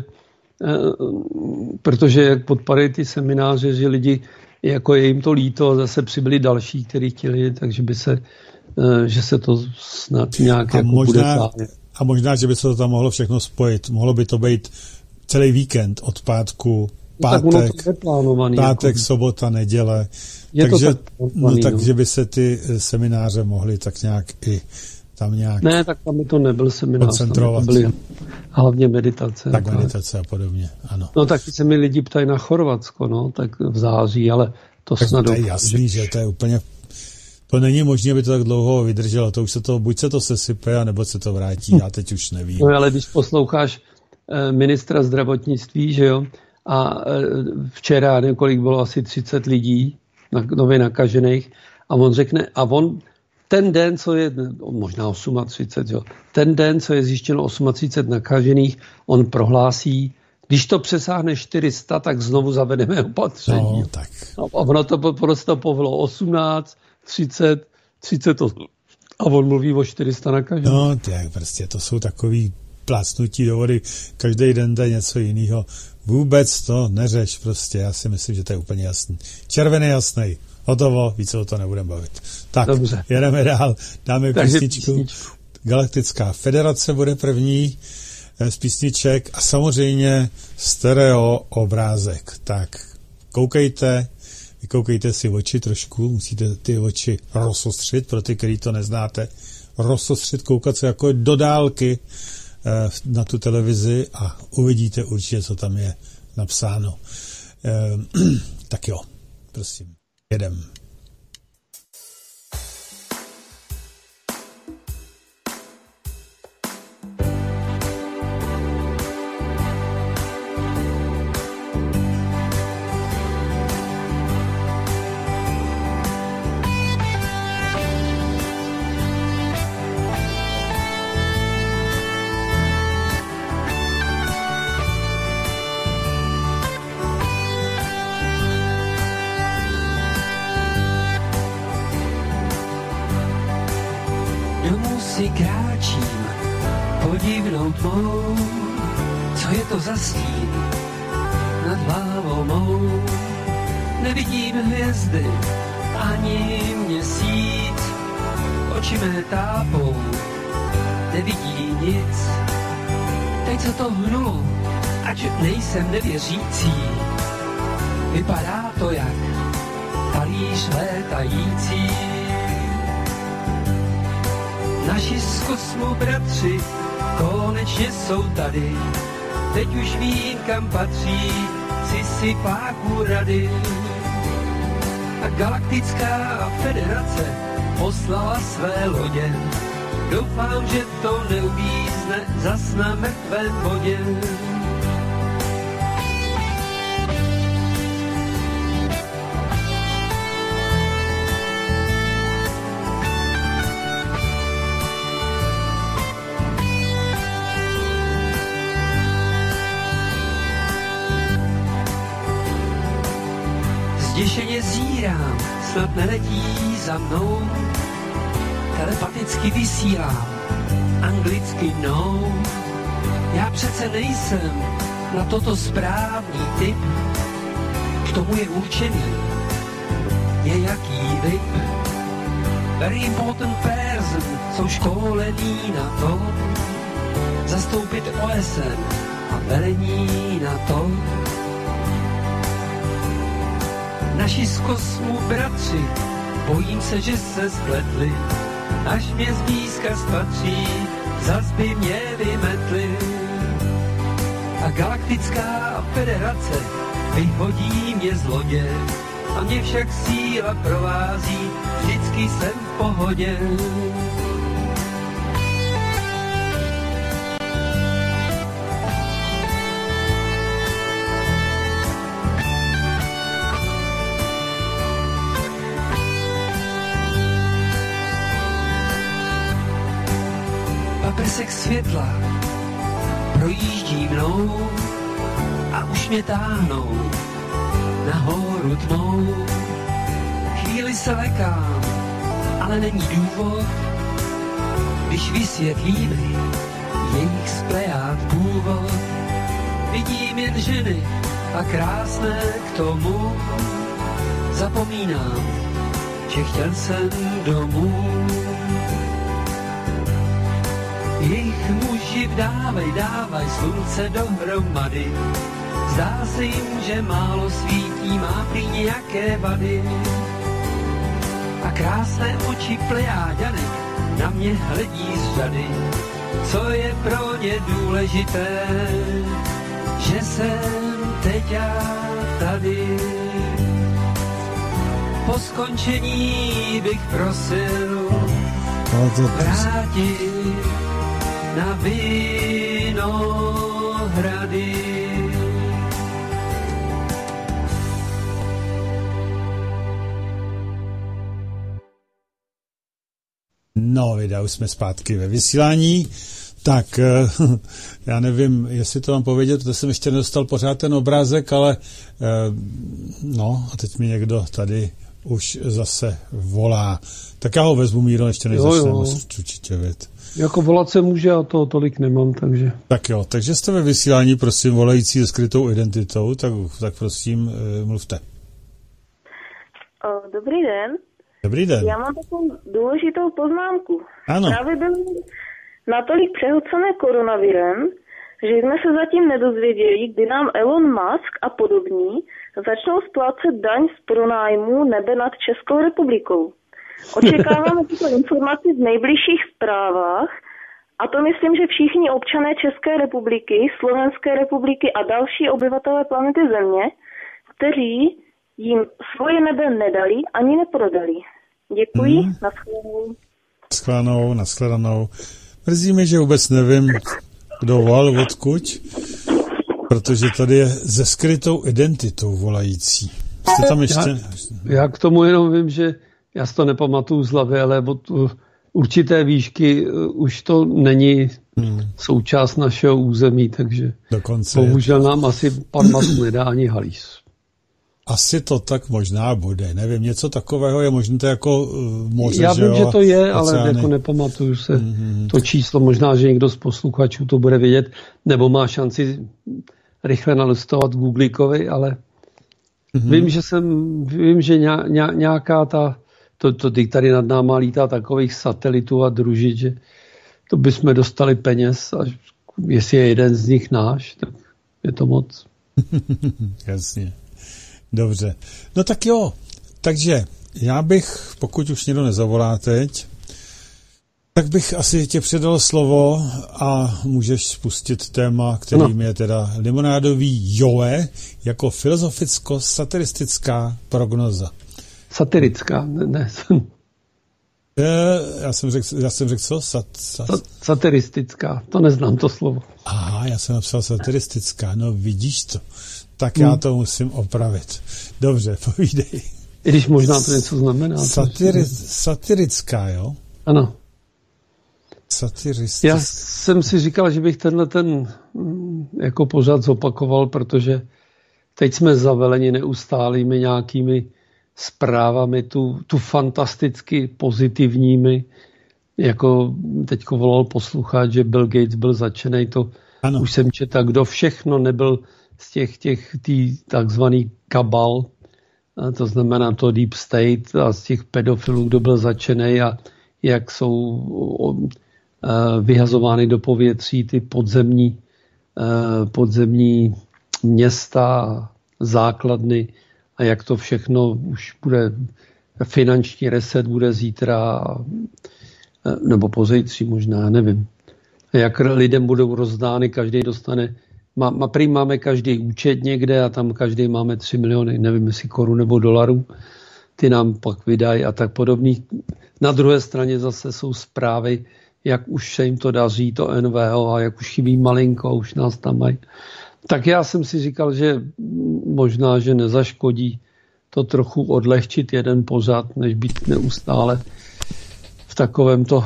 protože jak podpadají ty semináře, že lidi, jako je jim to líto, zase přibyli další, kteří chtěli, takže že se to snad nějak bude zájem. A možná, že by se to tam mohlo všechno spojit. Mohlo by to být celý víkend od pátku, pátek, sobota, neděle. Takže by se ty semináře mohly tak nějak i tam nějak... Ne, tak tam by to nebyl seminář. Tam to byly hlavně meditace. Tak meditace a podobně, ano. No tak se mi lidi ptají na Chorvatsko, no, tak v září, ale to tak snad... To je jasný, že to je úplně... To není možné, aby to tak dlouho vydrželo. Buď se to sesype, anebo se to vrátí. Já teď už nevím. No ale když posloucháš ministra zdravotnictví, že jo, a včera, několik bylo asi 30 lidí nově nakažených, a on řekne, ten den, co je, možná 38, jo, ten den, co je zjištěno 38 nakažených, on prohlásí, když to přesáhne 400, tak znovu zavedeme opatření. No, tak. A ono to prostě povolo 18, 38. A on mluví o 400 nakažených. No, tak prostě to jsou takový plácnutí do vody, každý den jde něco jiného. Vůbec to neřeš prostě, já si myslím, že to je úplně jasný. Červený jasný, hotovo, víc o to nebudeme bavit. Tak, dobře. Jedeme dál, dáme písničku. Galaktická federace bude první z písniček a samozřejmě stereo obrázek. Tak, vykoukejte si oči trošku, musíte ty oči rozostřit, pro ty, kteří to neznáte, rozostřit, koukat se jako do dálky na tu televizi a uvidíte určitě, co tam je napsáno. Tak jo, prosím, jedem. si kráčím podivnou tmou, co je to za stín nad hlavou mou. Nevidím hvězdy ani měsíc, oči mé tápou, nevidí nic. Teď se to hnulo, ať nejsem nevěřící, vypadá to jak talíř létající. Naši z kosmu bratři konečně jsou tady, teď už vím, kam patří, si páku rady. A Galaktická federace poslala své lodě, doufám, že to neuvízne zas na mrtvém bodě. Zděšeně zírám, snad neletí za mnou, telepaticky vysílám, anglicky no. Já přece nejsem na toto správný typ, k tomu je určený nějaký VIP. Very important person, jsou školení na to, zastoupit OSN a velení na to. Naši z kosmu bratři, bojím se, že se spletli, až mě zblízka spatří, zas by mě vymetli. A Galaktická federace vyhodí mě z lodě, a mě však síla provází, vždycky jsem v pohodě. Paprsek světla projíždí mnou a už mě táhnou nahoru tmou. Chvíli se lekám, ale není důvod, když vysvětlíme jejich spleját původ. Vidím jen ženy a krásné k tomu, zapomínám, že chtěl jsem domů. Jejich muži dávaj slunce dohromady. Zdá se jim, že málo svítí, má prý nějaké vady. A krásné oči plejáďanek na mě hledí z řady. Co je pro ně důležité, že jsem teď já tady. Po skončení bych prosil vrátit na Vinohrady. No, videa, už jsme zpátky ve vysílání. Tak, já nevím, jestli to mám povědět, protože jsem ještě nedostal pořád ten obrázek, ale no, a teď mi někdo tady už zase volá. Tak já ho vezmu, Míro, ještě než začneme určitě vět. Jako volat se může, a toho tolik nemám, takže... Tak jo, takže jste ve vysílání, prosím, volající se skrytou identitou, tak prosím, mluvte. Dobrý den. Dobrý den. Já mám takovou důležitou poznámku. Ano. Právě byly natolik přehlcené koronavirem, že jsme se zatím nedozvěděli, kdy nám Elon Musk a podobní začnou splácet daň z pronájmu nebe nad Českou republikou. Očekáváme tyto informaci v nejbližších zprávách, a to myslím, že všichni občané České republiky, Slovenské republiky a další obyvatelé planety Země, kteří jim svoje nebe nedali ani neprodali. Děkuji, Naschledanou. Mrzí mi, že vůbec nevím, kdo volal odkud, protože tady je se skrytou identitou volající. Jste tam ještě? Já k tomu jenom vím, že já si to nepamatuju z hlavy, ale od určité výšky už to není součást našeho území, takže dokonce bohužel nám asi pan Mas nedá ani halíř. Asi to tak možná bude, nevím, něco takového je možné to jako moře, já vím, že to je, oceány. Ale jako nepamatuju se to číslo, možná, že někdo z posluchačů to bude vědět, nebo má šanci rychle nalistovat Googlíkovi, ale vím, že nějaká to tady nad náma lítá takových satelitů a družit, že to bychom dostali peněz, a jestli je jeden z nich náš, tak je to moc. Jasně. Dobře. No tak jo. Takže já bych, pokud už někdo nezavolá teď, tak bych asi tě předal slovo a můžeš spustit téma, kterým je teda limonádový Joe jako filozoficko-satiristická prognoza. Satirická, ne. Já jsem řekl co? Satiristická, to neznám to slovo. Aha, já jsem napsal satiristická, no vidíš to. Tak já to musím opravit. Dobře, povídej. I když možná to něco znamená. Satirická, jo? Ano. Satiristická. Já jsem si říkal, že bych tenhle jako pořád zopakoval, protože teď jsme zaveleni neustálými nějakými zprávami, tu fantasticky pozitivními, jako teďko volal posluchač, že Bill Gates byl začenej, to ano. Už jsem četl, kdo všechno nebyl z těch takzvaných kabal, to znamená to Deep State a z těch pedofilů, kdo byl začenej a jak jsou vyhazovány do povětří ty podzemní města, základny a jak to všechno už bude, finanční reset bude zítra nebo pozítří možná, nevím. A jak lidem budou rozdány, každý dostane, máme každý účet někde a tam každý máme 3 miliony, nevím jestli korun nebo dolarů, ty nám pak vydají a tak podobný. Na druhé straně zase jsou zprávy, jak už se jim to daří, to NVO, a jak už chybí malinko a už nás tam mají. Tak já jsem si říkal, že možná, že nezaškodí to trochu odlehčit jeden pořad, než být neustále v takovémto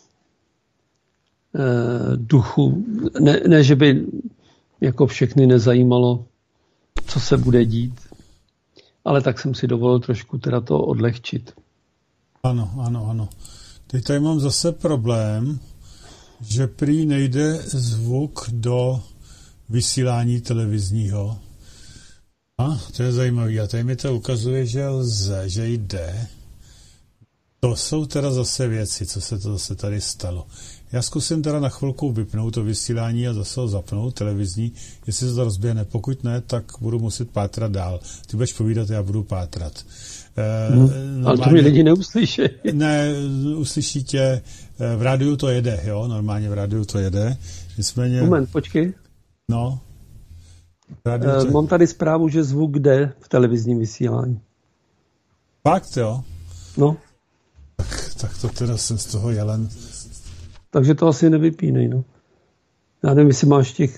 duchu. Ne, že by jako všechny nezajímalo, co se bude dít, ale tak jsem si dovolil trošku teda to odlehčit. Ano. Teď tady mám zase problém, že prý nejde zvuk do vysílání televizního. A to je zajímavé. A tady mi to ukazuje, že lze, že jde. To jsou teda zase věci, co se to zase tady stalo. Já zkusím teda na chvilku vypnout to vysílání a zase ho zapnout televizní, jestli se to rozběhne. Pokud ne, tak budu muset pátrat dál. Ty budeš povídat, já budu pátrat. Ale to mi lidi neuslyší. Ne, uslyší tě. V rádiu to jede, jo? Normálně v rádiu to jede. Nicméně... Moment, počkej. No. Mám tady zprávu, že zvuk jde v televizním vysílání. Fakt, jo? No. Tak to teda jsem z toho jelen. Takže to asi nevypínej, no. Já nevím, jestli máš těch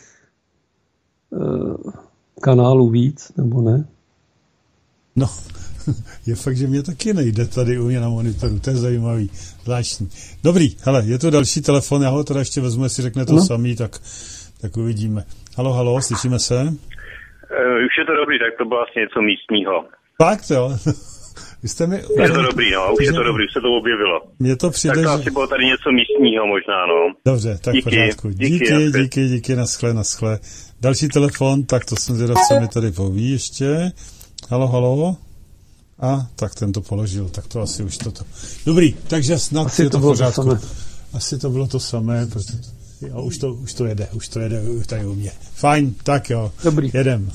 kanálů víc, nebo ne? No, je fakt, že mě taky nejde tady u mě na monitoru, to je zajímavý, zvláštní. Dobrý, hele, je to další telefon, já ho teda ještě vezmu, jestli řekne to samý, tak uvidíme. Halo, slyšíme se? Už je to dobrý, tak to bylo asi něco místního. Fakt, jo? Je to dobrý, no, už je to dobrý, se to objevilo. Mě to přijde, tak to asi bylo tady něco místního možná, no. Dobře, tak díky, pořádku. Díky, naschle. Další telefon, tak to jsem zvědav, co mi tady poví ještě. Halo. A tak ten to položil, tak to asi už toto. Dobrý, takže snad asi je to v pořádku. Asi to bylo to samé, protože jo, už to jede tady u mě. Fajn, tak jo, dobrý. Jedem.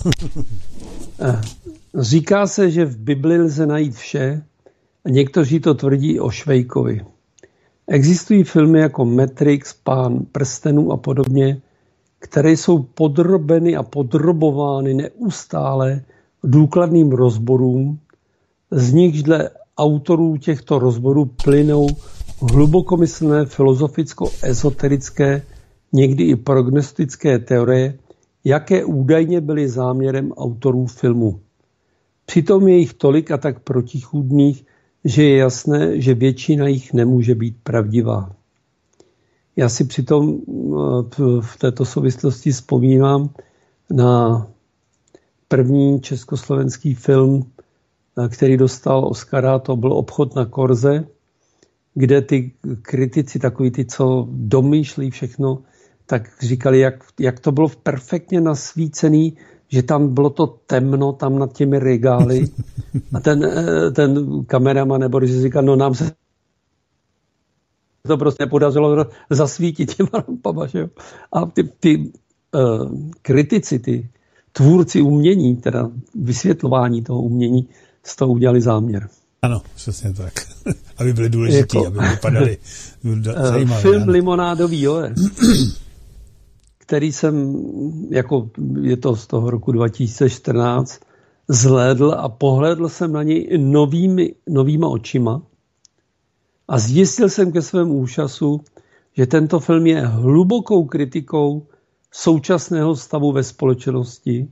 Říká se, že v Bibli lze najít vše a někteří to tvrdí o Švejkovi. Existují filmy jako Matrix, Pán prstenů a podobně, které jsou podrobeny a podrobovány neustále důkladným rozborům, z nichž dle autorů těchto rozborů plynou hlubokomyslné filozoficko-ezoterické, někdy i prognostické teorie, jaké údajně byly záměrem autorů filmu. Přitom je jich tolik a tak protichůdných, že je jasné, že většina jich nemůže být pravdivá. Já si přitom v této souvislosti vzpomínám na první československý film, který dostal Oscara, to byl Obchod na Korze, kde ty kritici, takový ty, co domýšlí všechno, tak říkali, jak to bylo perfektně nasvícený, že tam bylo to temno, tam nad těmi regály. A ten kameraman nebo když říkal, no nám se to prostě nepodařilo zasvítit těma lampama. Že jo? A ty kritici, ty tvůrci umění, teda vysvětlování toho umění, z toho udělali záměr. Ano, přesně tak. Aby byly důležitý, aby vypadaly zajímavé. Film Limonádový Joe, který jsem, je to z toho roku 2014, zhlédl a pohlédl jsem na něj novýma očima a zjistil jsem ke svému úžasu, že tento film je hlubokou kritikou současného stavu ve společnosti,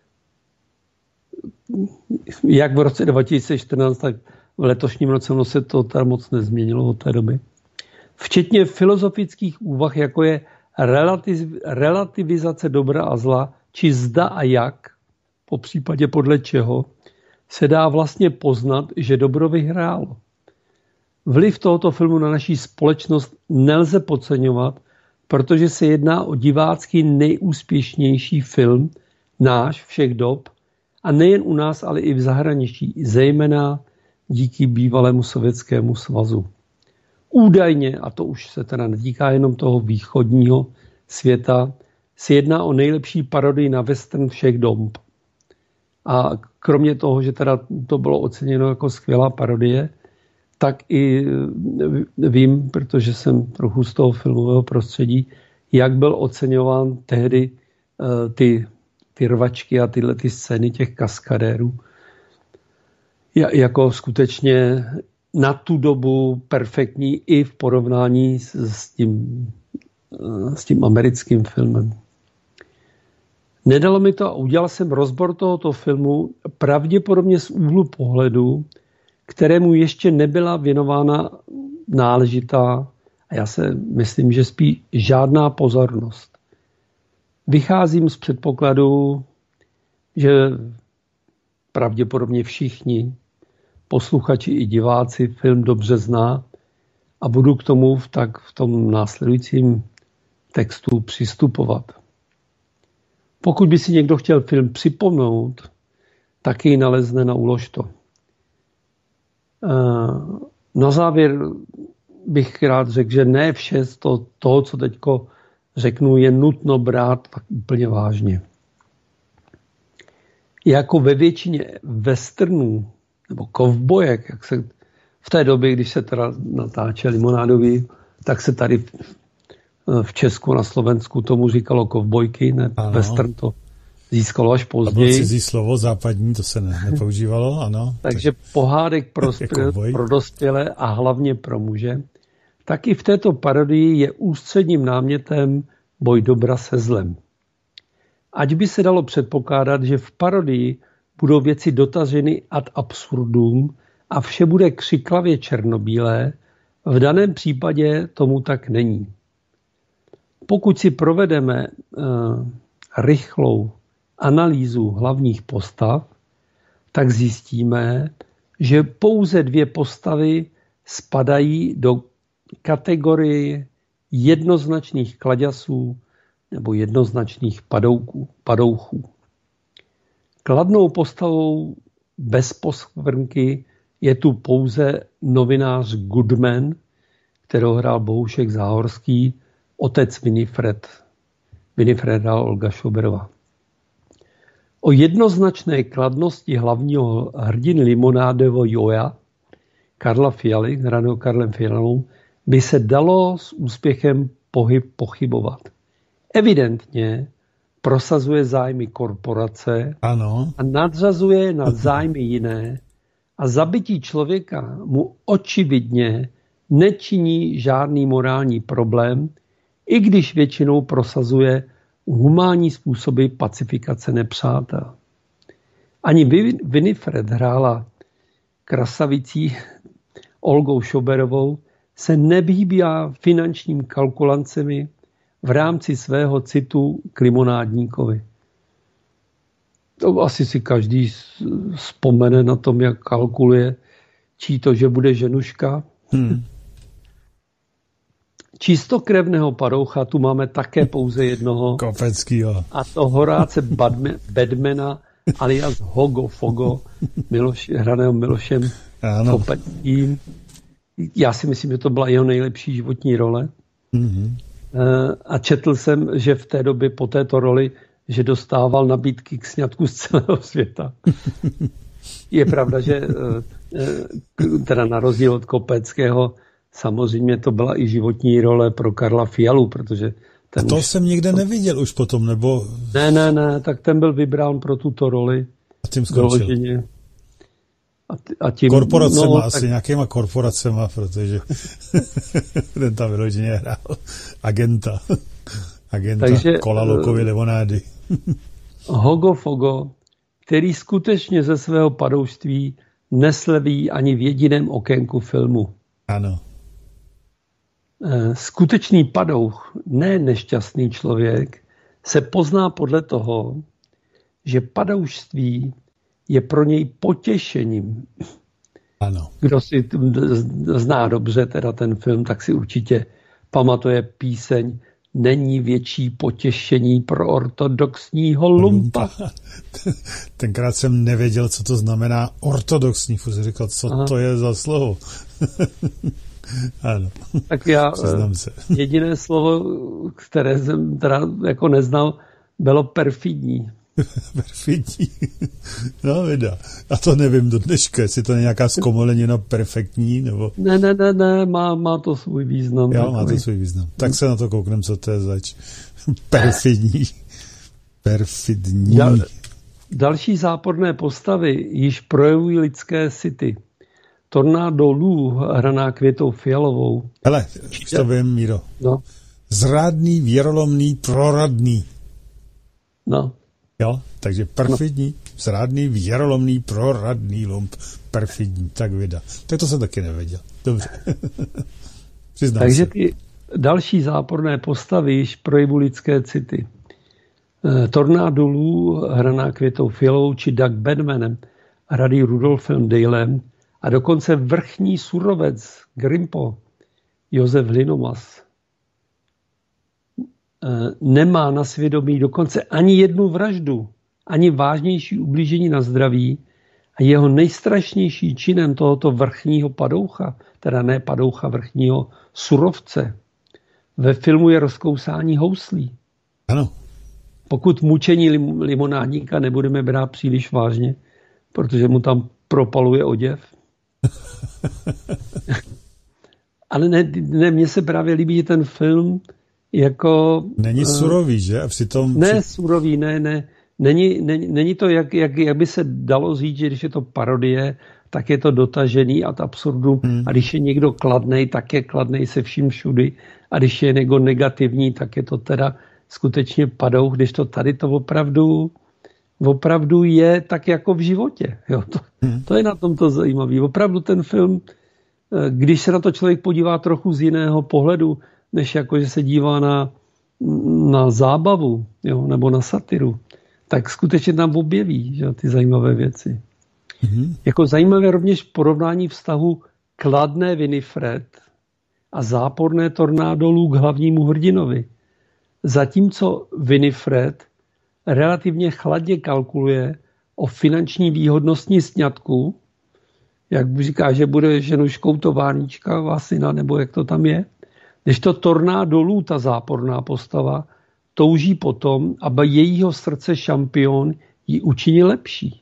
jak v roce 2014, tak v letošním roce se to tam moc nezměnilo od té doby. Včetně filozofických úvah, jako je relativizace dobra a zla, či zda a jak, po případě podle čeho, se dá vlastně poznat, že dobro vyhrálo. Vliv tohoto filmu na naší společnost nelze podceňovat, protože se jedná o divácky nejúspěšnější film náš všech dob, a nejen u nás, ale i v zahraničí, zejména díky bývalému Sovětskému svazu. Údajně, a to už se teda netýká jenom toho východního světa, se jedná o nejlepší parodii na western všech dob. A kromě toho, že teda to bylo oceněno jako skvělá parodie, tak i vím, protože jsem trochu z toho filmového prostředí, jak byl oceňován tehdy ty rvačky a tyhle ty scény těch kaskadérů. Jako skutečně na tu dobu perfektní i v porovnání s tím americkým filmem. Nedalo mi to a udělal jsem rozbor tohoto filmu pravděpodobně z úhlu pohledu, kterému ještě nebyla věnována náležitá, a já se myslím, že spíš žádná pozornost. Vycházím z předpokladu, že pravděpodobně všichni posluchači i diváci film dobře zná a budu k tomu v tom následujícím textu přistupovat. Pokud by si někdo chtěl film připomenout, tak ji nalezne na Uložto. Na závěr bych rád řekl, že ne vše z toho, co teďko řeknu, je nutno brát tak úplně vážně. Jako ve většině westernů nebo kovbojek, jak se v té době, když se teda natáčel Limonádový, tak se tady v Česku, na Slovensku tomu říkalo kovbojky, ne? Western to získalo až později. A bylo cizí slovo, západní, to se nepoužívalo, ano. Takže pohádek pro dospělé a hlavně pro muže. Taky v této parodii je ústředním námětem boj dobra se zlem. Ať by se dalo předpokládat, že v parodii budou věci dotaženy ad absurdum a vše bude křiklavě černobílé, v daném případě tomu tak není. Pokud si provedeme rychlou analýzu hlavních postav, tak zjistíme, že pouze 2 postavy spadají do kategorie jednoznačných kladěsů nebo jednoznačných padouchů. Kladnou postavou bez poskvrnky je tu pouze novinář Goodman, kterého hrál Bohušek Záhorský, otec Winifreda Olga Šoberová. O jednoznačné kladnosti hlavního hrdiny Limonádeho Joja, Karla Fialy, hraného Karlem Fialou, by se dalo s úspěchem pochybovat. Evidentně prosazuje zájmy korporace Ano. a nadřazuje nad zájmy jiné a zabití člověka mu očividně nečiní žádný morální problém, i když většinou prosazuje humánní způsoby pacifikace nepřátel. Ani Winifred hrála krasavicí Olgou Šoberovou se nebývá finančním kalkulancemi v rámci svého citu k limonádníkovi. To asi si každý vzpomene na tom, jak kalkuluje, čí to, že bude ženuška. Čistokrevného padoucha tu máme také pouze jednoho. Kopeckýho. A to Horáce Badmana alias Hogo Fogo, hraného Milošem Kopeckým. Já si myslím, že to byla jeho nejlepší životní role. Mm-hmm. A četl jsem, že v té době po této roli, že dostával nabídky k sňatku z celého světa. Je pravda, že teda na rozdíl od Kopeckého samozřejmě to byla i životní role pro Karla Fialu, protože ten to jsem nikde neviděl už potom, nebo... Ne, tak ten byl vybrán pro tuto roli. A tím skončil. A tím, korporacema, asi nějakýma korporacema, protože ten tam vyloženě hrál agenta takže, Kolalokovy limonády. Hogo Fogo, který skutečně ze svého padouštví nesleví ani v jediném okénku filmu. Ano. Skutečný padouch, ne nešťastný člověk, se pozná podle toho, že padoušství je pro něj potěšením. Ano. Kdo si zná dobře teda ten film, tak si určitě pamatuje píseň Není větší potěšení pro ortodoxního lumpa. Tenkrát jsem nevěděl, co to znamená ortodoxní. Furt říkal, co to je za slovo. Ano. Tak já jediné slovo, které jsem teda jako neznal, bylo perfidní. Perfidní. No vida. A to nevím do dneška, jestli to je nějaká zkomolenina perfektní, nebo... Ne, má to svůj význam. Jo, má to svůj význam. Tak se na to kouknem, co to je zač. Perfidní. Další záporné postavy již projevují lidské city. Tornádo Lou, hraná Květou Fialovou. Hele, už to vím, Míro. No. Zrádný, věrolomný, proradný. No. Jo, takže perfidní, zrádný, věrolomný, proradný lump, perfidní, tak vida. Tak to jsem taky nevěděl. Dobře. Přiznám takže se. ty další záporné postavy již projevu lidské city. Tornádo Lou, hraná Květou Fialovou, či Doug Badmanem, hraný Rudolfem Dalem, a dokonce vrchní surovec Grimpo, Josef Hlinomaz, nemá na svědomí dokonce ani jednu vraždu, ani vážnější ublížení na zdraví a jeho nejstrašnější činem tohoto vrchního padoucha, teda ne padoucha, vrchního surovce, ve filmu je rozkousání houslí. Ano. Pokud mučení limonádníka nebudeme brát příliš vážně, protože mu tam propaluje oděv. Ale ne, mně se právě líbí ten film jako... Není surový, že? A přitom... Ne, surový, ne. Není to, jak by se dalo říct, že když je to parodie, tak je to dotažený ad absurdum. A když je někdo kladnej, tak je kladnej se vším všudy. A když je někdo negativní, tak je to teda skutečně padouch, když to tady to opravdu je tak jako v životě. Jo, to je na tom to zajímavé. Opravdu ten film, když se na to člověk podívá trochu z jiného pohledu, než jako, že se dívá na zábavu, jo, nebo na satiru, tak skutečně tam objeví, že, ty zajímavé věci. Jako zajímavé rovněž porovnání vztahu kladné Winifred a záporné tornádo Lou k hlavnímu hrdinovi. Zatímco Winifred relativně chladně kalkuluje o finanční výhodnosti sňatku, jak říká, že bude ženuškou továrníčka syna, nebo jak to tam je, kdežto tornádo Lou, ta záporná postava, touží potom, aby jejího srdce šampion ji učinil lepší.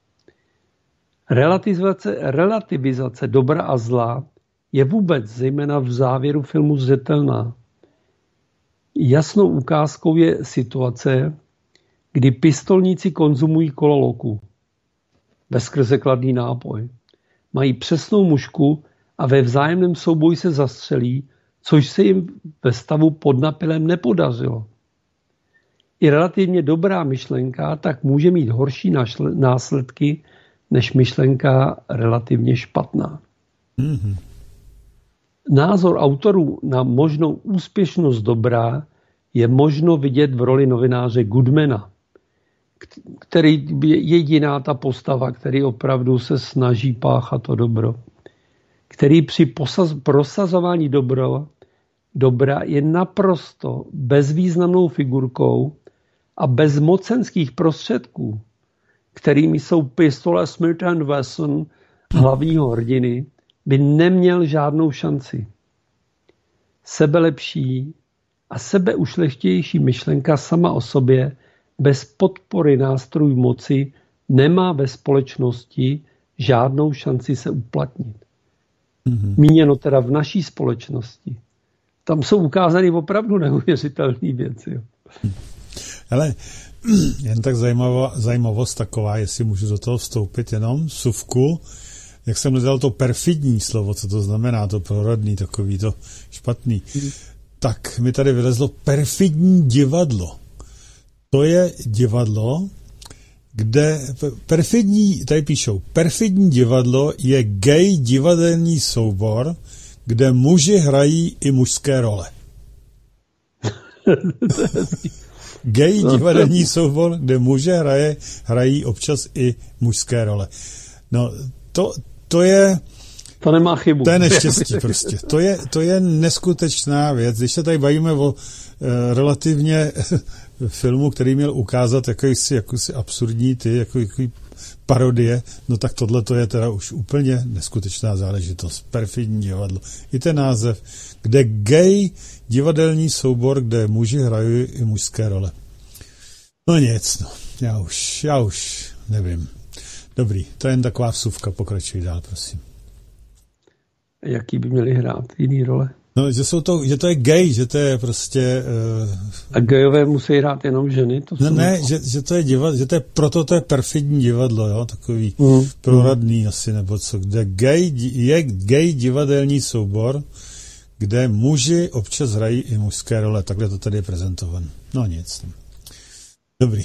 Relativizace dobra a zla je vůbec zejména v závěru filmu zřetelná. Jasnou ukázkou je situace, kdy pistolníci konzumují kololoku, veskrze kladný nápoj. Mají přesnou mušku a ve vzájemném souboji se zastřelí, což se jim ve stavu pod napilem nepodařilo. I relativně dobrá myšlenka tak může mít horší následky než myšlenka relativně špatná. Mm-hmm. Názor autorů na možnou úspěšnost dobra je možno vidět v roli novináře Goodmana, který je jediná ta postava, který opravdu se snaží páchat to dobro, který při prosazování dobra je naprosto bezvýznamnou figurkou a bez mocenských prostředků, kterými jsou pistole Smith & Wesson hlavního hrdiny, by neměl žádnou šanci. Sebelepší a sebeušlechtější myšlenka sama o sobě bez podpory nástrojů moci nemá ve společnosti žádnou šanci se uplatnit. Míněno teda v naší společnosti. Tam jsou ukázány opravdu neuvěřitelné věci. Ale jen tak zajímavost taková, jestli můžu do toho vstoupit, jenom vsuvku, jak jsem nedal to perfidní slovo, co to znamená, to prorodný, takový to špatný, tak mi tady vylezlo perfidní divadlo. To je divadlo, kde tady píšou, perfidní divadlo je gay divadelní soubor, kde muži hrají i mužské role. Gay divadelní soubor, kde muže hrají občas i mužské role. No, to je... To nemá chybu. To je neštěstí prostě. To je neskutečná věc. Když se tady bavíme o relativně filmu, který měl ukázat jakousi absurdní jaký parodie, no tak tohle to je teda už úplně neskutečná záležitost. Perfidní divadlo. I ten název, kde gay divadelní soubor, kde muži hrají i mužské role. No nic, no. Já už nevím. Dobrý, to je jen taková vsuvka, pokračuj dál, prosím. Jaký by měli hrát jiný role? No, že to je gay, že to je prostě... A gayové musí hrát jenom ženy? To že to je divadlo, že to je proto to je perfidní divadlo, jo, takový proradný asi, nebo co, kde je gay divadelní soubor, kde muži občas hrají i mužské role, takhle to tady je prezentovan. No nic. Dobrý.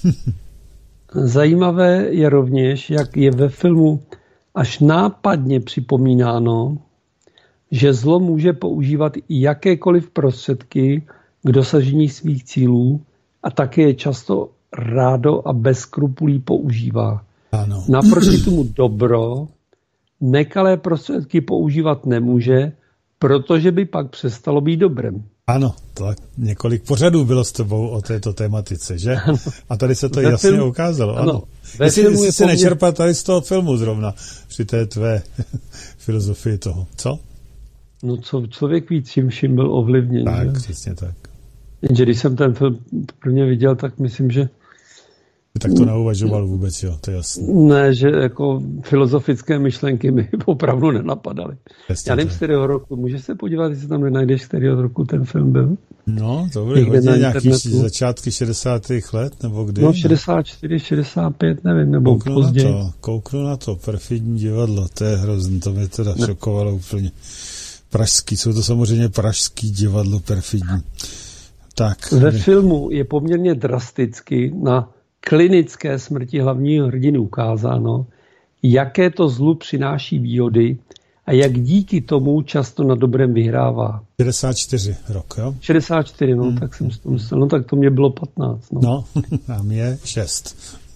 Zajímavé je rovněž, jak je ve filmu až nápadně připomínáno, že zlo může používat i jakékoliv prostředky k dosažení svých cílů a také je často rádo a bez skrupulí používá. Ano. Naproti tomu dobro nekalé prostředky používat nemůže, protože by pak přestalo být dobrem. Ano, tak několik pořadů bylo s tebou o této tématice, že? Ano. A tady se to jasně ukázalo. Ano. Jestli si nečerpat tady z toho filmu zrovna při té tvé filozofii toho. Co? No co člověk ví, čím byl ovlivněn. Tak, přesně tak. Jenže když jsem ten film prvně viděl, tak myslím, že... Tak to neuvažoval vůbec, jo, to je jasné. Ne, že jako filozofické myšlenky mi opravdu nenapadaly. Já nevím, z kterého roku. Můžeš se podívat, jestli tam nenajdeš, z kterého roku ten film byl? No, to bude hodně nějaký začátky 60. let, nebo kdy? No, 64, 65, nevím, nebo později. Kouknu na to, perfidní divadlo, to je hrozný, to mě teda šokovalo úplně. Pražský, jsou to samozřejmě pražský divadlo perfidní. Tak. Ve filmu je poměrně drasticky na klinické smrti hlavního hrdiny ukázáno, jaké to zlu přináší výhody a jak díky tomu často na dobrém vyhrává. 64 rok, jo? 64, no, tak jsem si to myslel. No, tak to mě bylo 15. No, a mě 6.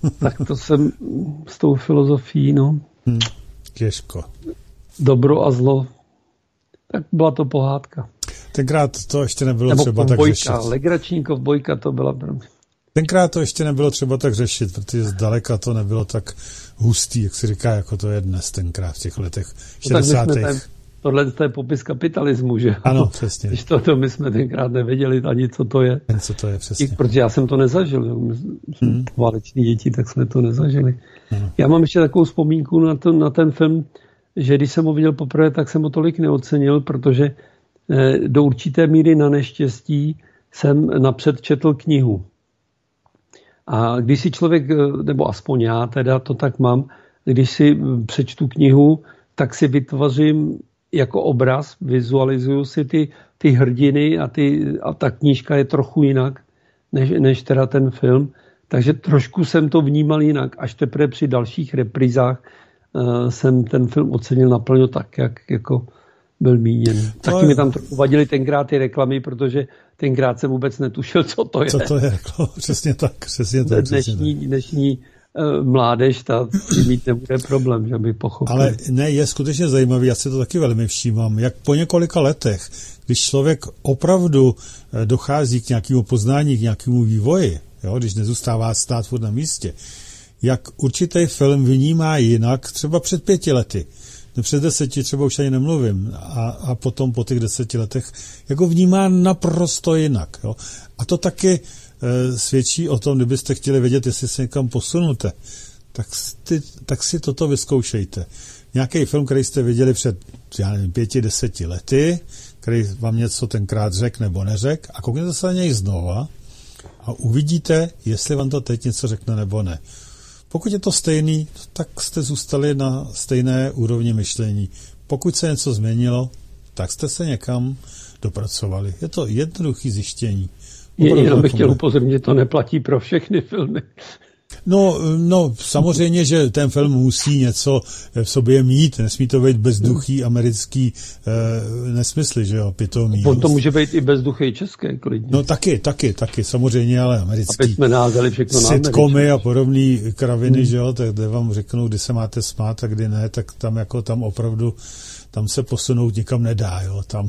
Tak to jsem s tou filozofií, no. Těžko. Dobro a zlo. Tak byla to pohádka. Tenkrát to ještě nebylo nebo třeba tak řešit. Legrační kovbojka to byla pro mě. Tenkrát to ještě nebylo třeba tak řešit, protože zdaleka to nebylo tak hustý, jak se říká, jako to je dnes tenkrát v těch letech 60. Tohle je popis kapitalismu, že? Ano, přesně. Když to my jsme tenkrát nevěděli ani, co to je. Co to je, přesně. Protože já jsem to nezažil. My jsme váleční děti, tak jsme to nezažili. Já mám ještě takovou vzpomínku na ten film, že když jsem ho viděl poprvé, tak jsem ho tolik neocenil, protože do určité míry na neštěstí jsem napřed četl knihu. A když si člověk, nebo aspoň já teda to tak mám, když si přečtu knihu, tak si vytvořím jako obraz, vizualizuju si ty hrdiny a ta knížka je trochu jinak, než teda ten film. Takže trošku jsem to vnímal jinak. Až teprve při dalších reprizách jsem ten film ocenil naplno tak, jak jako byl míněn. Taky mi tam trochu vadily tenkrát ty reklamy, protože tenkrát jsem vůbec netušil, co to je. Co to je reklama? Přesně tak. Dnešní mládež, ta mít nebude problém, že by pochopil. Ale ne, je skutečně zajímavý, já si to taky velmi všímám, jak po několika letech, když člověk opravdu dochází k nějakému poznání, k nějakému vývoji, jo, když nezůstává stát furt na místě, jak určitý film vnímá jinak třeba před 5 lety. Před 10 třeba už ani nemluvím a potom po těch 10 letech jako vnímá naprosto jinak. Jo. A to taky svědčí o tom, kdybyste chtěli vědět, jestli se někam posunuté, tak si toto vyzkoušejte. Nějaký film, který jste viděli před 5-10 lety, který vám něco tenkrát řekl nebo neřekl, a koukněte se na něj znova a uvidíte, jestli vám to teď něco řekne nebo ne. Pokud je to stejný, tak jste zůstali na stejné úrovni myšlení. Pokud se něco změnilo, tak jste se někam dopracovali. Je to jednoduché zjištění. Jenom bych chtěl upozornit, že to neplatí pro všechny filmy. No, samozřejmě, že ten film musí něco v sobě mít, nesmí to být bezduchý americký nesmysly, že jo, pitomý. To může být i bezduchý české, klidně. No taky, samozřejmě, ale americký. Aby jsme názali všechno na sitcomy a podobný kraviny, že jo, tak kde vám řeknou, kdy se máte smát a kdy ne, tak tam opravdu, tam se posunout nikam nedá, jo, tam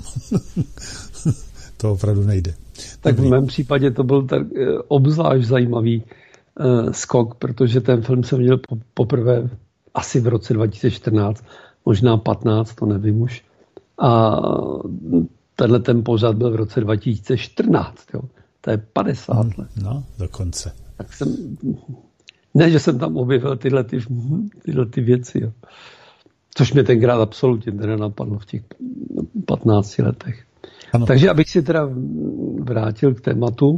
to opravdu nejde. Tak v mém případě to byl tak obzvlášť zajímavý skok, protože ten film jsem viděl poprvé asi v roce 2014, možná 15, to nevím už. A tenhle ten pořad byl v roce 2014, jo. To je 50 let. No, dokonce. Tak ne, že jsem tam objevil tyhle ty věci, jo. Což mě tenkrát absolutně nenapadlo v těch 15 letech. Ano. Takže abych si teda vrátil k tématu,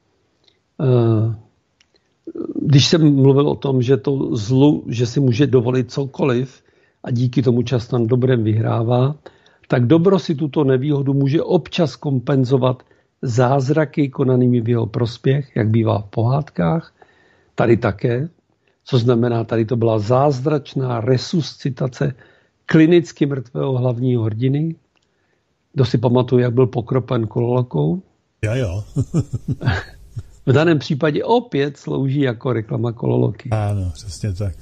když jsem mluvil o tom, že to zlu, že si může dovolit cokoliv a díky tomu často na dobrém vyhrává, tak dobro si tuto nevýhodu může občas kompenzovat zázraky konanými v jeho prospěch, jak bývá v pohádkách, tady také, co znamená, tady to byla zázračná resuscitace klinicky mrtvého hlavního hrdiny. Kdo si pamatuje, jak byl pokropen kololokou? Jo. V daném případě opět slouží jako reklama kololoky. Ano, přesně tak.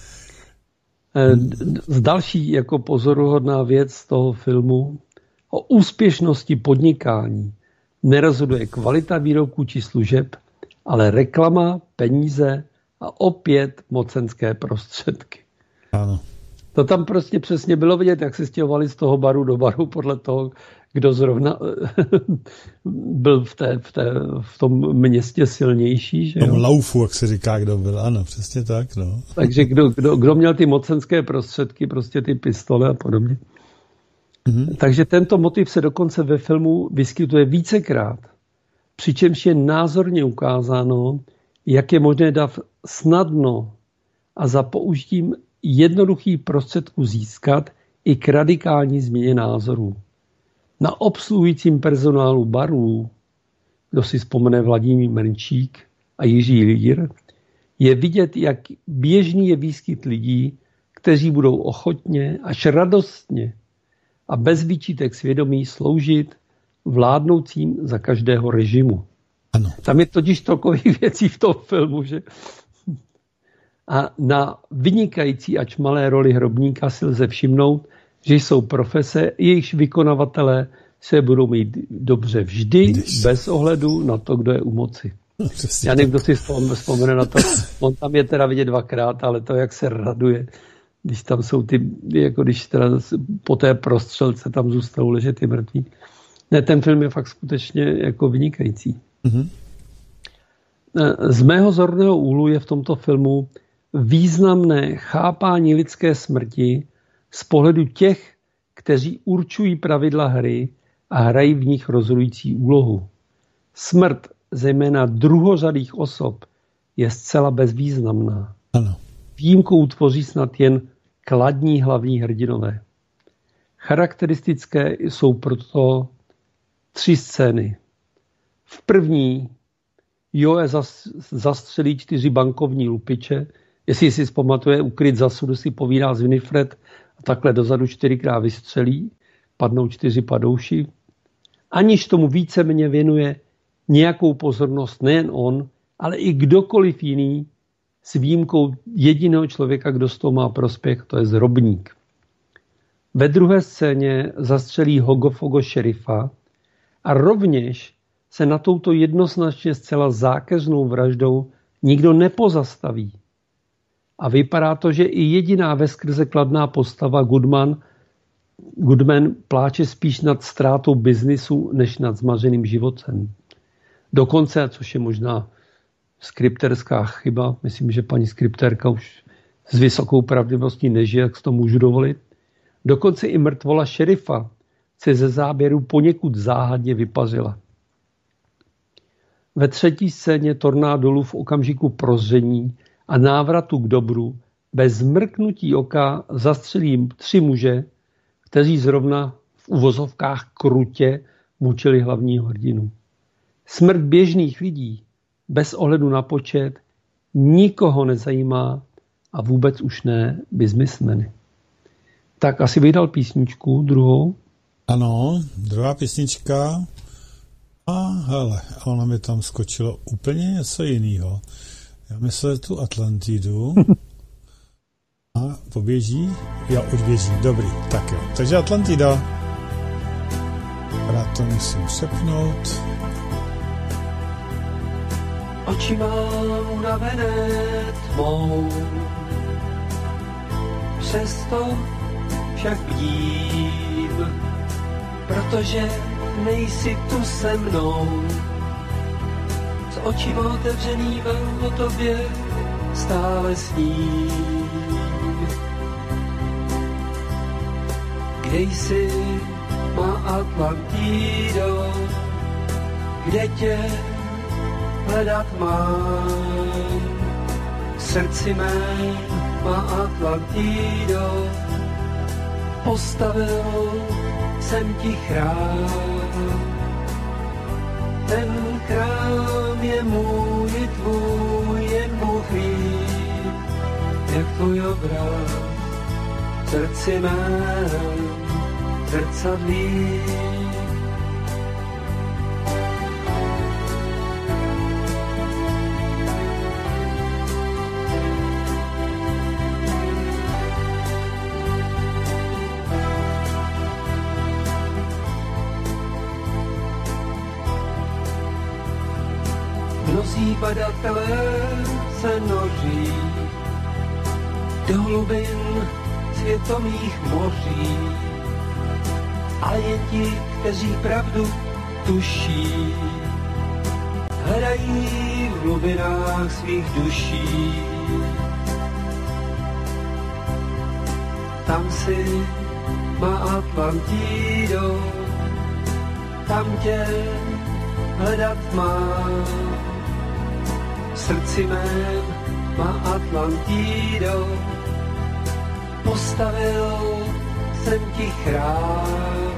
Další jako pozoruhodná věc z toho filmu: o úspěšnosti podnikání nerozhoduje kvalita výrobků či služeb, ale reklama, peníze a opět mocenské prostředky. Ano. To tam prostě přesně bylo vidět, jak se stěhovali z toho baru do baru podle toho, kdo zrovna byl v tom městě silnější. Že v tom laufu, jak se říká, kdo byl. Ano, přesně tak. No. Takže kdo měl ty mocenské prostředky, prostě ty pistole a podobně. Mm-hmm. Takže tento motiv se dokonce ve filmu vyskytuje vícekrát. Přičemž je názorně ukázáno, jak je možné dav snadno a za použitím jednoduchých prostředků získat i k radikální změně názorů. Na obsluhujícím personálu barů, kdo si vzpomene Vladimír Menčík a Jiří Lír, je vidět, jak běžný je výskyt lidí, kteří budou ochotně až radostně a bez výčitek svědomí sloužit vládnoucím za každého režimu. Ano. Tam je totiž takových věcí v tom filmu, že A na vynikající ač malé roli hrobníka si lze všimnout, že jsou profese, jejichž vykonavatelé se budou mít dobře vždy, bez ohledu na to, kdo je u moci. Já nevím, kdo si vzpomene na to. On tam je teda vidět 2krát, ale to, jak se raduje, když tam jsou ty, jako když teda po té prostřelce tam zůstanou ležet ty mrtví. Ne, ten film je fakt skutečně jako vynikající. Mm-hmm. Z mého zorného úhlu je v tomto filmu významné chápání lidské smrti z pohledu těch, kteří určují pravidla hry a hrají v nich rozhodující úlohu. Smrt zejména druhořadých osob je zcela bezvýznamná. Ano. Výjimkou tvoří snad jen kladní hlavní hrdinové. Charakteristické jsou proto 3 scény. V první Joe zastřelí 4 bankovní lupiče. Jestli si vzpamatuje, ukryt za sudu si povídá z Winifred a takhle dozadu 4krát vystřelí, padnou 4 padouši. Aniž tomu víceméně věnuje nějakou pozornost nejen on, ale i kdokoliv jiný, s výjimkou jediného člověka, kdo z toho má prospěch, to je hrobník. Ve druhé scéně zastřelí Hogofogo šerifa a rovněž se na touto jednoznačně zcela zákeřnou vraždou nikdo nepozastaví. A vypadá to, že i jediná veskrze kladná postava Goodman pláče spíš nad ztrátou biznisu, než nad zmařeným životem. Dokonce, což je možná skripterská chyba, myslím, že paní skripterka už s vysokou pravděpodobností nežije, jak si to můžu dovolit, dokonce i mrtvola šerifa se ze záběru poněkud záhadně vypařila. Ve třetí scéně Tornádolu v okamžiku prozření a návratu k dobru bez zmrknutí oka zastřelí 3 muže, kteří zrovna v uvozovkách krutě mučili hlavního hrdinu. Smrt běžných lidí, bez ohledu na počet, nikoho nezajímá a vůbec už ne biznismeny. Tak asi bych dal písničku, druhou. Ano, druhá písnička. A hele, ona mi tam skočilo úplně něco jiného. Já myslel tu Atlantidu. A poběží? Jo, už běží, dobrý, tak jo. Takže Atlantida. Rád to musím přepnout. Oči mám unavené tmou, přesto však vidím, protože nejsi tu se mnou. S očima otevřenýma o tobě stále sním. Kde jsi, má Atlantido, kde tě hledat mám. V srdci mém má Atlantido, postavil jsem ti chrám. Ten chrám je můj i tvůj, jen Bůh ví, jak tvůj obraz v srdci mém zrcadlí. Mnozí badatelé se noří do hlubin světomých moří, a jen ti, kteří pravdu tuší, hledají v hlubinách svých duší. Tam si, má Atlantido, tam tě hledat mám. V srdci mém má Atlantido, postavil jsem ti chrám.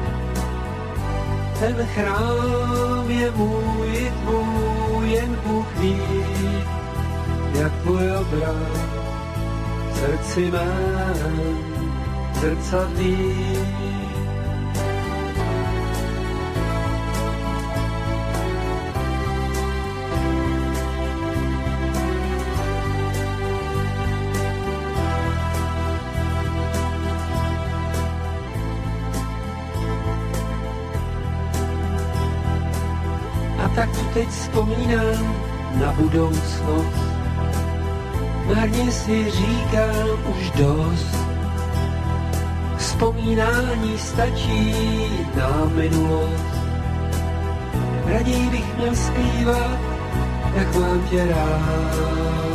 Ten chrám je můj i tvůj, jen Bůh ví, jak tvůj obraz v srdci mém zrcadlí. tak tu teď vzpomínám na budoucnost. Marně si říkám už dost. Vzpomínání stačí na minulost. Raději bych měl zpívat, jak mám tě rád.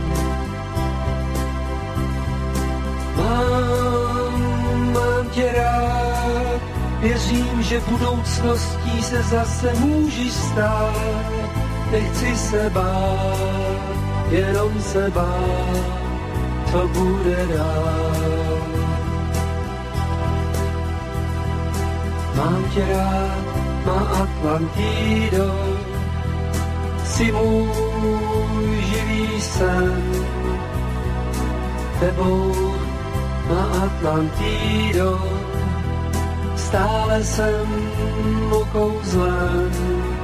Mám tě rád, věřím, že budoucností se zase můžeš stát. Nechci se bát, jenom se bát, co bude dál. Mám tě rád, má Atlantido, jsi můj živý sen. Tebou má Atlantido, stále jsem okouzlen.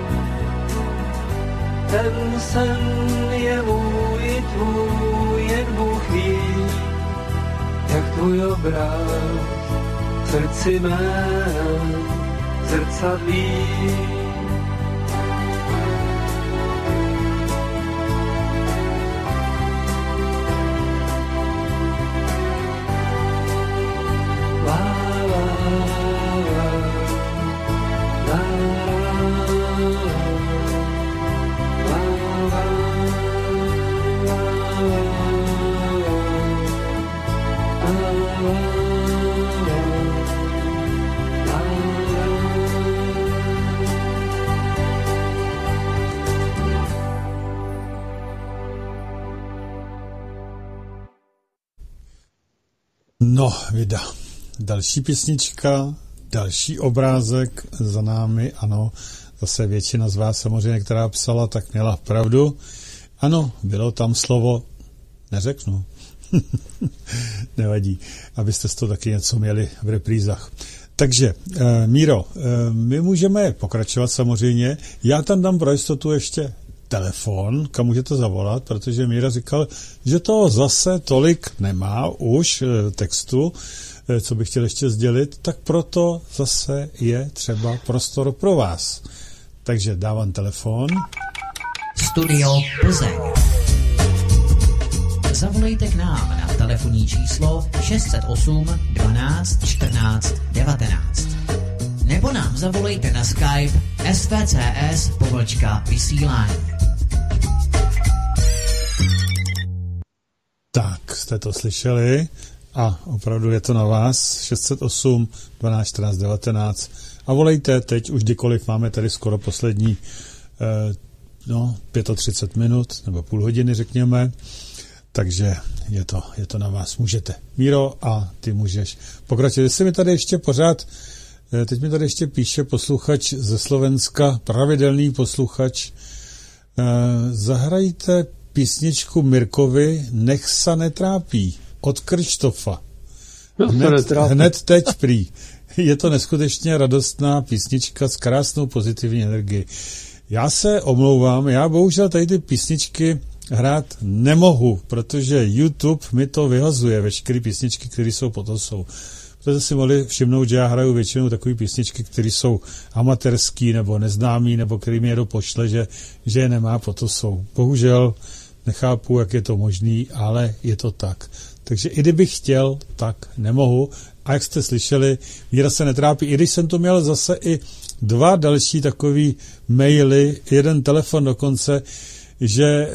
Ten sen je můj i tvůj, jen Bůh ví, jak tvůj obraz v srdci mém zrcadlí. No, vida. Další písnička, další obrázek za námi, ano, zase většina z vás samozřejmě, která psala, tak měla pravdu. Ano, bylo tam slovo, neřeknu, nevadí, abyste z toho taky něco měli v reprízách. Takže, Míro, my můžeme pokračovat samozřejmě, já tam dám pro jistotu ještě telefon, kam můžete zavolat, protože Míra říkal, že to zase tolik nemá už textu, co bych chtěl ještě sdělit, tak proto zase je třeba prostor pro vás. Takže dávám telefon. Studio Plzeň. Zavolejte k nám na telefonní číslo 608 12 14 19. Nebo nám zavolejte na Skype svcs_vysílání. Tak, jste to slyšeli a opravdu je to na vás. 608 12 14 19 a volejte teď už kdykoliv, máme tady skoro poslední 35 minut nebo půl hodiny řekněme, takže je to na vás, můžete. Míro, a ty můžeš pokračovat. Jestli mi tady ještě pořád, teď mi tady ještě píše posluchač ze Slovenska, pravidelný posluchač, zahrajte písničku Mirkovi Nech se netrápí od Krštofa. Hned teď prý. Je to neskutečně radostná písnička s krásnou pozitivní energií. Já se omlouvám, já bohužel tady ty písničky hrát nemohu, protože YouTube mi to vyhazuje, veškeré písničky, které jsou pod osou. Protože si mohli všimnout, že já hraju většinou takové písničky, které jsou amatérský nebo neznámý, nebo který mi někdo pošle, že je nemá pod osou. Bohužel nechápu, jak je to možný, ale je to tak. Takže i kdybych chtěl, tak nemohu. A jak jste slyšeli, Míra se netrápí. I když jsem to měl zase i 2 další takový maily, 1 telefon dokonce, že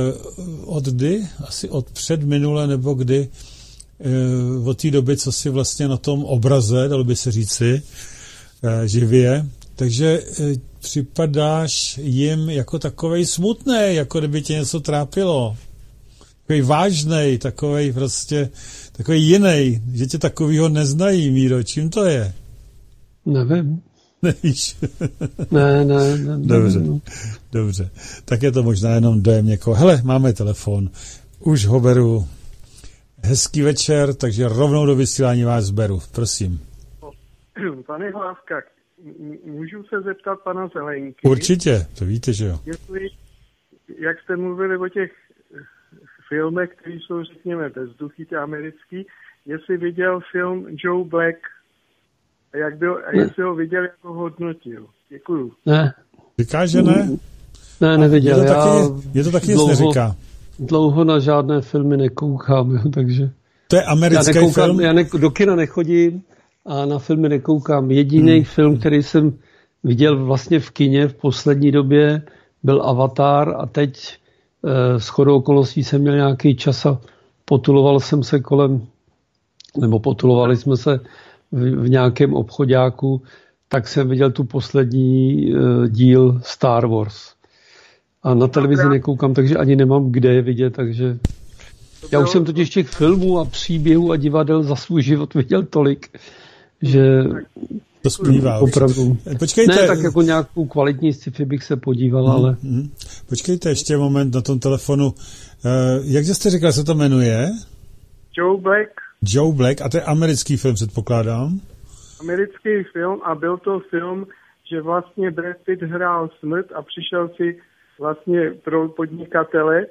asi od předminule nebo kdy, od té doby, co si vlastně na tom obraze, dalo by se říci, živě, takže připadáš jim jako takovej smutnej, jako kdyby tě něco trápilo. Takový vážnej, takovej prostě, takový jinej, že tě takovýho neznají, Míro, čím to je? Nevím. Nevíš? Ne. Dobře. Tak je to možná jenom dojem někoho. Hele, máme telefon, už ho beru. Hezký večer, takže rovnou do vysílání vás beru. Prosím. Pane Hláska, můžu se zeptat pana Zelenky? Určitě, to víte, že jo. Jestli, jak jste mluvili o těch filmech, které jsou, řekněme, bezduchý, americký, jestli viděl film Joe Black a jestli ho viděl, jako hodnotil. Děkuju. Říká, že ne? Ne, neviděl. Je to taky nic neříká. Dlouho na žádné filmy nekoukám, jo, takže... To je americký film? Já do kina nechodím a na filmy nekoukám. Jediný film, který jsem viděl vlastně v kině v poslední době, byl Avatar a teď shodou okolností jsem měl nějaký čas a potuloval jsem se potulovali jsme se v nějakém obchoďáku, tak jsem viděl tu poslední díl Star Wars. A na televizi nekoukám, takže ani nemám kde je vidět, takže... Já už jsem totiž těch filmů a příběhů a divadel za svůj život viděl tolik, že... To zpívá. Opravdu. Počkejte. Ne, tak jako nějakou kvalitní sci-fi bych se podíval, ale... Počkejte ještě moment na tom telefonu. Jak jste říkal, se to jmenuje? Joe Black. Joe Black, a to je americký film, předpokládám? Americký film a byl to film, že vlastně Brad Pitt hrál smrt a přišel si vlastně pro podnikatele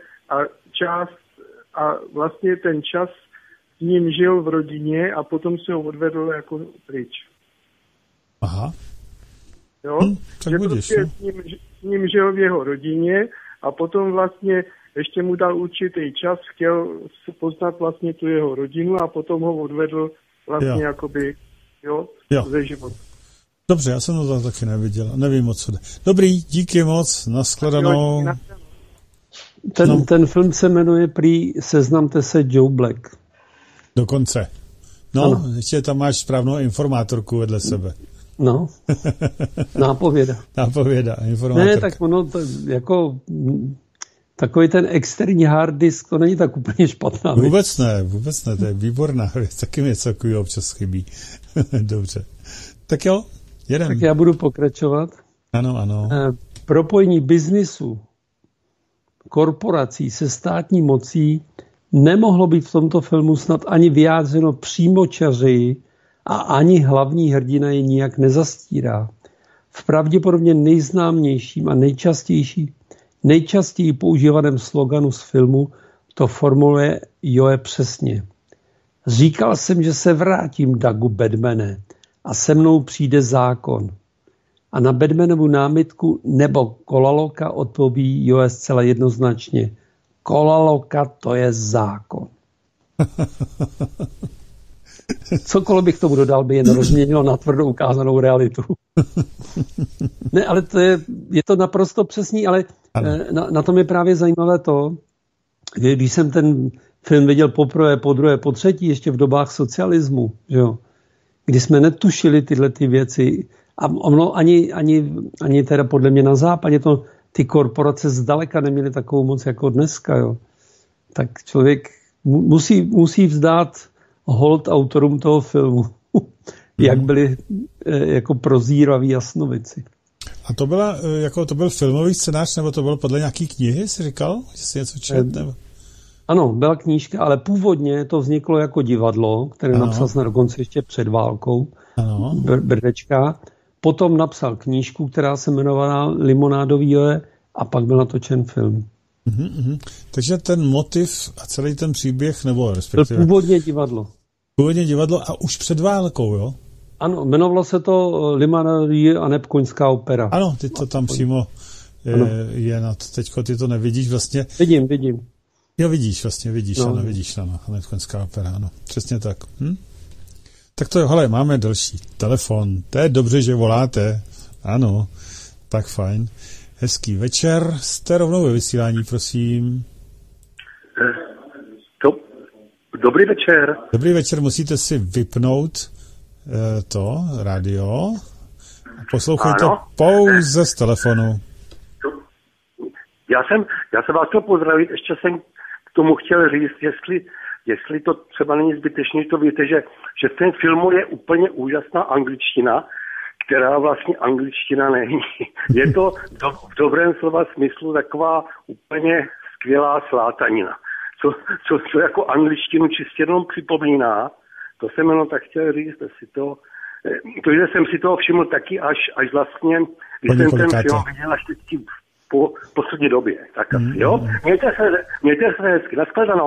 a vlastně ten čas s ním žil v rodině a potom se ho odvedl jako pryč. Aha. Jo? Tak že budeš, prostě s ním žil v jeho rodině a potom vlastně ještě mu dal určitý čas, chtěl poznat vlastně tu jeho rodinu a potom ho odvedl vlastně jakoby, ze života. Dobře, já jsem to taky neviděl, nevím, o co jde. Dobrý, díky moc, nashledanou. Ten film se jmenuje prý Seznamte se Joe Black. Dokonce. No, ještě tam máš správnou informátorku vedle sebe. No, nápověda, informátorka. Ne, tak ono to jako... Takový ten externí hard disk, to není tak úplně špatná věc. Vůbec ne, to je výborná věc, taky mi něco takového občas chybí. Dobře. Tak jo, jedem. Tak já budu pokračovat. Ano. Propojení biznisu, korporací se státní mocí nemohlo být v tomto filmu snad ani vyjádřeno přímočařeji a ani hlavní hrdina je nijak nezastírá. V pravděpodobně nejznámějším a nejčastěji používaném sloganu z filmu to formuluje Joe přesně. Říkal jsem, že se vrátím, Dougu Batmane, a se mnou přijde zákon. A na Batmanovu námitku nebo Kolaloka odpoví Joe zcela jednoznačně. Kolaloka, to je zákon. Cokoliv bych tomu dodal, by jen rozměnilo na tvrdo ukázanou realitu. Ne, ale je to naprosto přesný, ale na tom je právě zajímavé to, že když jsem ten film viděl poprvé, podruhé, potřetí, ještě v dobách socialismu, že jo, kdy jsme netušili tyhle ty věci a ono ani teda podle mě na západě to ty korporace zdaleka neměly takovou moc jako dneska, jo. Tak člověk musí vzdát hold autorům toho filmu, jak byli jako prozíraví jasnovici. A to byl filmový scénář, nebo to bylo podle nějaký knihy, jsi říkal? Že jsi něco četl? Nebo... Ano, byla knížka, ale původně to vzniklo jako divadlo, které napsal snad dokonce ještě před válkou, Brdečka. Potom napsal knížku, která se jmenovala Limonádový Joe a pak byl natočen film. Takže ten motiv a celý ten příběh, nebo respektive... Byl původně divadlo. Původně divadlo a už před válkou, jo? Ano, jmenovalo se to Limonádový a neb Koňská opera. Ano, ty to tam přímo je teďko ty to nevidíš vlastně. Vidím. Jo, vidíš, ano, Koňská opera, ano, přesně tak. Tak to jo, hele, máme další telefon, to je dobře, že voláte, ano, tak fajn. Hezký večer, jste rovnou ve vysílání, prosím. Dobrý večer. Dobrý večer, musíte si vypnout to rádio a poslouchejte pouze z telefonu. Já jsem vás chtěl pozdravit, ještě jsem k tomu chtěl říct, jestli to třeba není zbytečné, to víte, že v tom filmu je úplně úžasná angličtina, která vlastně angličtina není. Je to v dobrém slova smyslu taková úplně skvělá slátanina. Co jako angličtinu čistě jenom připomíná, to jsem jenom tak chtěl říct, že jsem si toho všiml taky až vlastně, když jsem ten film viděl až teď po poslední době. Tak asi, jo? Mějte se hezky.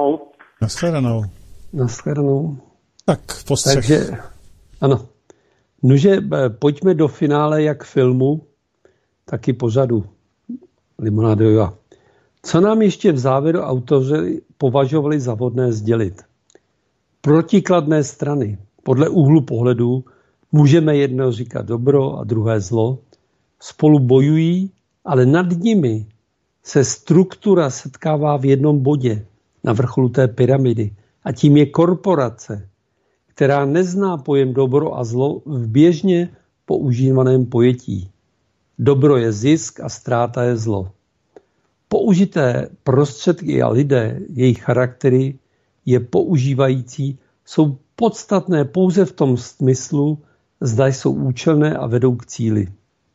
Nashledanou. Tak, postřeh. Takže, ano. Nože, pojďme do finále jak filmu. taky pořadu Limonádová. Co nám ještě v závěru autoři považovali za vhodné sdělit? Protikladné strany. Podle úhlu pohledu můžeme jedno říkat dobro a druhé zlo. Spolu bojují, ale nad nimi se struktura setkává v jednom bodě na vrcholu té pyramidy. A tím je korporace, která nezná pojem dobro a zlo v běžně používaném pojetí. Dobro je zisk a ztráta je zlo. Použité prostředky a lidé, jejich charaktery je používající, jsou podstatné pouze v tom smyslu, zda jsou účelné a vedou k cíli.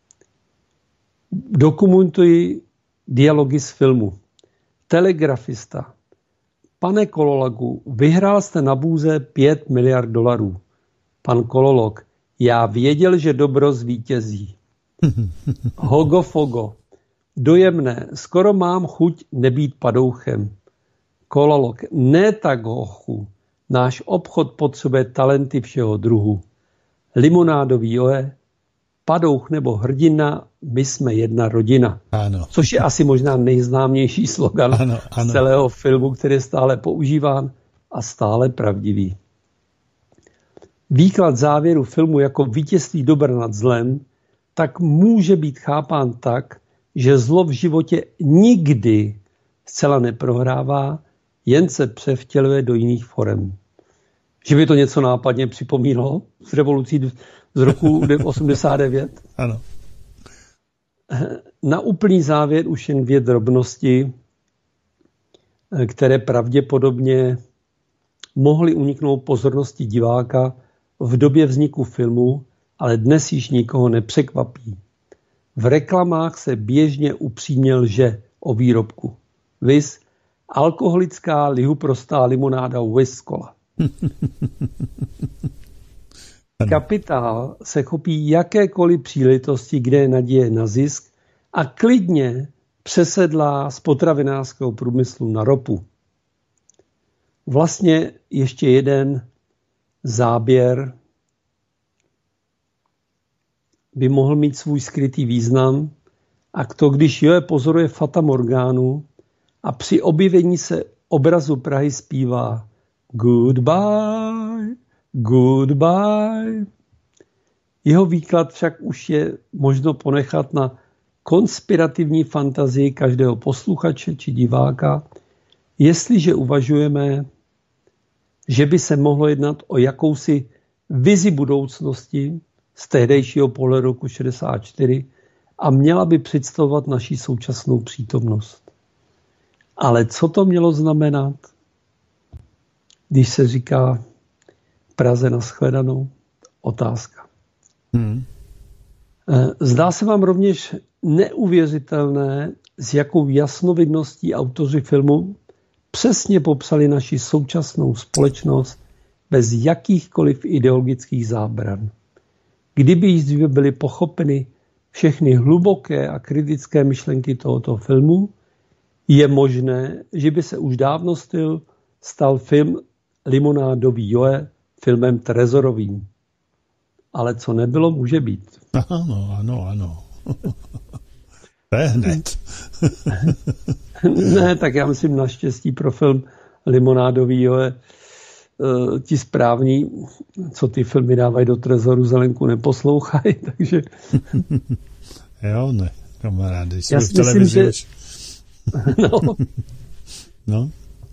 Dokumentuji dialogy z filmu. Telegrafista. Pane Kolologu, vyhrál jste na bůze $5 miliard. Pan Kololog, já věděl, že dobro zvítězí. Hogofogo. Dojemné, skoro mám chuť nebýt padouchem. Kololog, ne tak hochu. Náš obchod potřebuje talenty všeho druhu. Limonádový Joe, padouch nebo hrdina, my jsme jedna rodina. Ano. Což je asi možná nejznámější slogan z celého filmu, který je stále používán a stále pravdivý. Výklad závěru filmu jako vítězství dobra nad zlem tak může být chápán tak, že zlo v životě nikdy zcela neprohrává, jen se převtěluje do jiných forem. Že by to něco nápadně připomínalo s revolucí z roku 89? Ano. Na úplný závěr už jen 2 drobnosti, které pravděpodobně mohly uniknout pozornosti diváka v době vzniku filmu, ale dnes již nikoho nepřekvapí. V reklamách se běžně upřímně lže o výrobku. Viz alkoholická lihuprostá limonáda Whiskola. Kapitál se chopí jakékoliv příležitosti, kde je naděje na zisk a klidně přesedlá z potravinářského průmyslu na ropu. Vlastně ještě jeden záběr by mohl mít svůj skrytý význam, a to, když Joe pozoruje Fata Morgánu a při objevení se obrazu Prahy zpívá Goodbye, goodbye. Jeho výklad však už je možno ponechat na konspirativní fantazii každého posluchače či diváka, jestliže uvažujeme, že by se mohlo jednat o jakousi vizi budoucnosti z tehdejšího pohledu roku 64 a měla by představovat naši současnou přítomnost. Ale co to mělo znamenat, když se říká Praze na shledanou? Otázka. Zdá se vám rovněž neuvěřitelné, s jakou jasnovidností autoři filmu přesně popsali naši současnou společnost bez jakýchkoliv ideologických zábran. Kdyby již dříve byly pochopeny všechny hluboké a kritické myšlenky tohoto filmu, je možné, že by se už dávno stal film Limonádový Joe filmem trezorovým. Ale co nebylo, může být. Ano. To je hned. Ne, tak já myslím naštěstí pro film Limonádový Joe ti správní, co ty filmy dávají do trezoru, Zelenku neposlouchají, takže... Jo, ne, kamarády, já si myslím, že... No.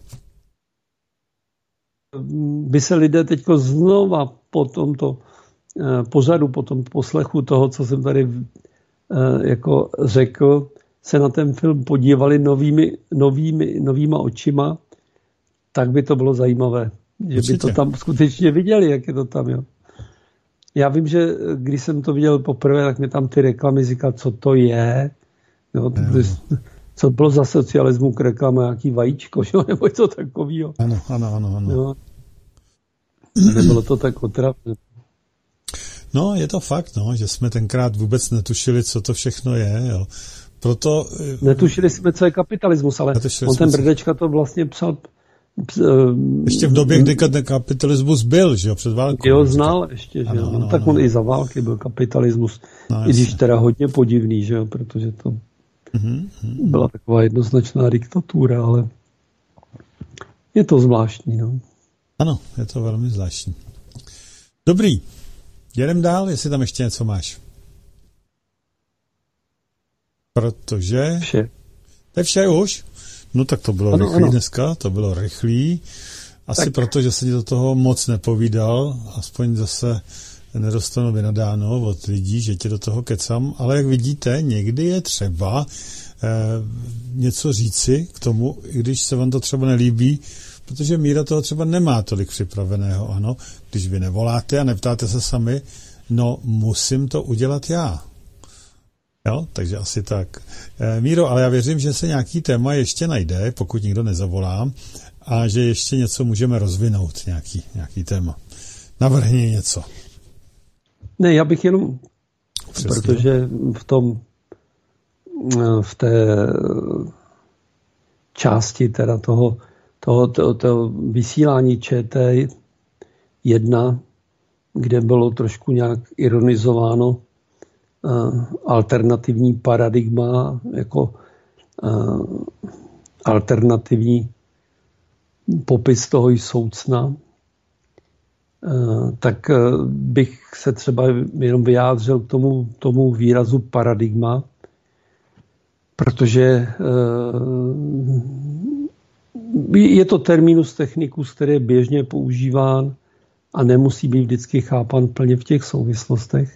By se lidé teďko znova po tomto pořadu, po tom poslechu toho, co jsem tady jako řekl, se na ten film podívali novýma očima, tak by to bylo zajímavé. Že určitě by to tam skutečně viděli, jak je to tam. Jo. Já vím, že když jsem to viděl poprvé, tak mi tam ty reklamy říkal, co to je. Jo, co bylo za socialismu k reklama, nějaký vajíčko, jo, nebo něco takového. Ano. Jo. Nebylo to tak otravné. No, je to fakt, že jsme tenkrát vůbec netušili, co to všechno je. Jo. Proto... Netušili jsme, co je kapitalismus, ale on ten Brdečka to vlastně psal Ještě v době, kdy kapitalismus byl, že jo, před válkou. Jo, znal ještě, že jo. Tak on i za války byl kapitalismus. No, i když teda hodně podivný, že jo, protože to byla taková jednoznačná diktatura, ale je to zvláštní, no. Ano, je to velmi zvláštní. Dobrý, jedem dál, jestli tam ještě něco máš. Protože... Vše. To je vše už? No tak to bylo rychlý dneska, to bylo rychlý. Asi tak. Proto, že se ti do toho moc nepovídal, aspoň zase nedostanu vynadáno od lidí, že ti do toho kecám, ale jak vidíte, někdy je třeba něco říci k tomu, i když se vám to třeba nelíbí, protože Míra toho třeba nemá tolik připraveného, ano. Když vy nevoláte a neptáte se sami, no musím to udělat já. Jo, takže asi tak. Míro, ale já věřím, že se nějaký téma ještě najde, pokud nikdo nezavolá, a že ještě něco můžeme rozvinout, nějaký téma. Navrhni něco. Ne, já bych jenom, přesně. Protože v té části teda toho vysílání ČT1, kde bylo trošku nějak ironizováno alternativní paradigma jako alternativní popis toho soucna, tak bych se třeba jenom vyjádřil k tomu výrazu paradigma, protože je to terminus technicus, který je běžně používán a nemusí být vždycky chápan plně v těch souvislostech.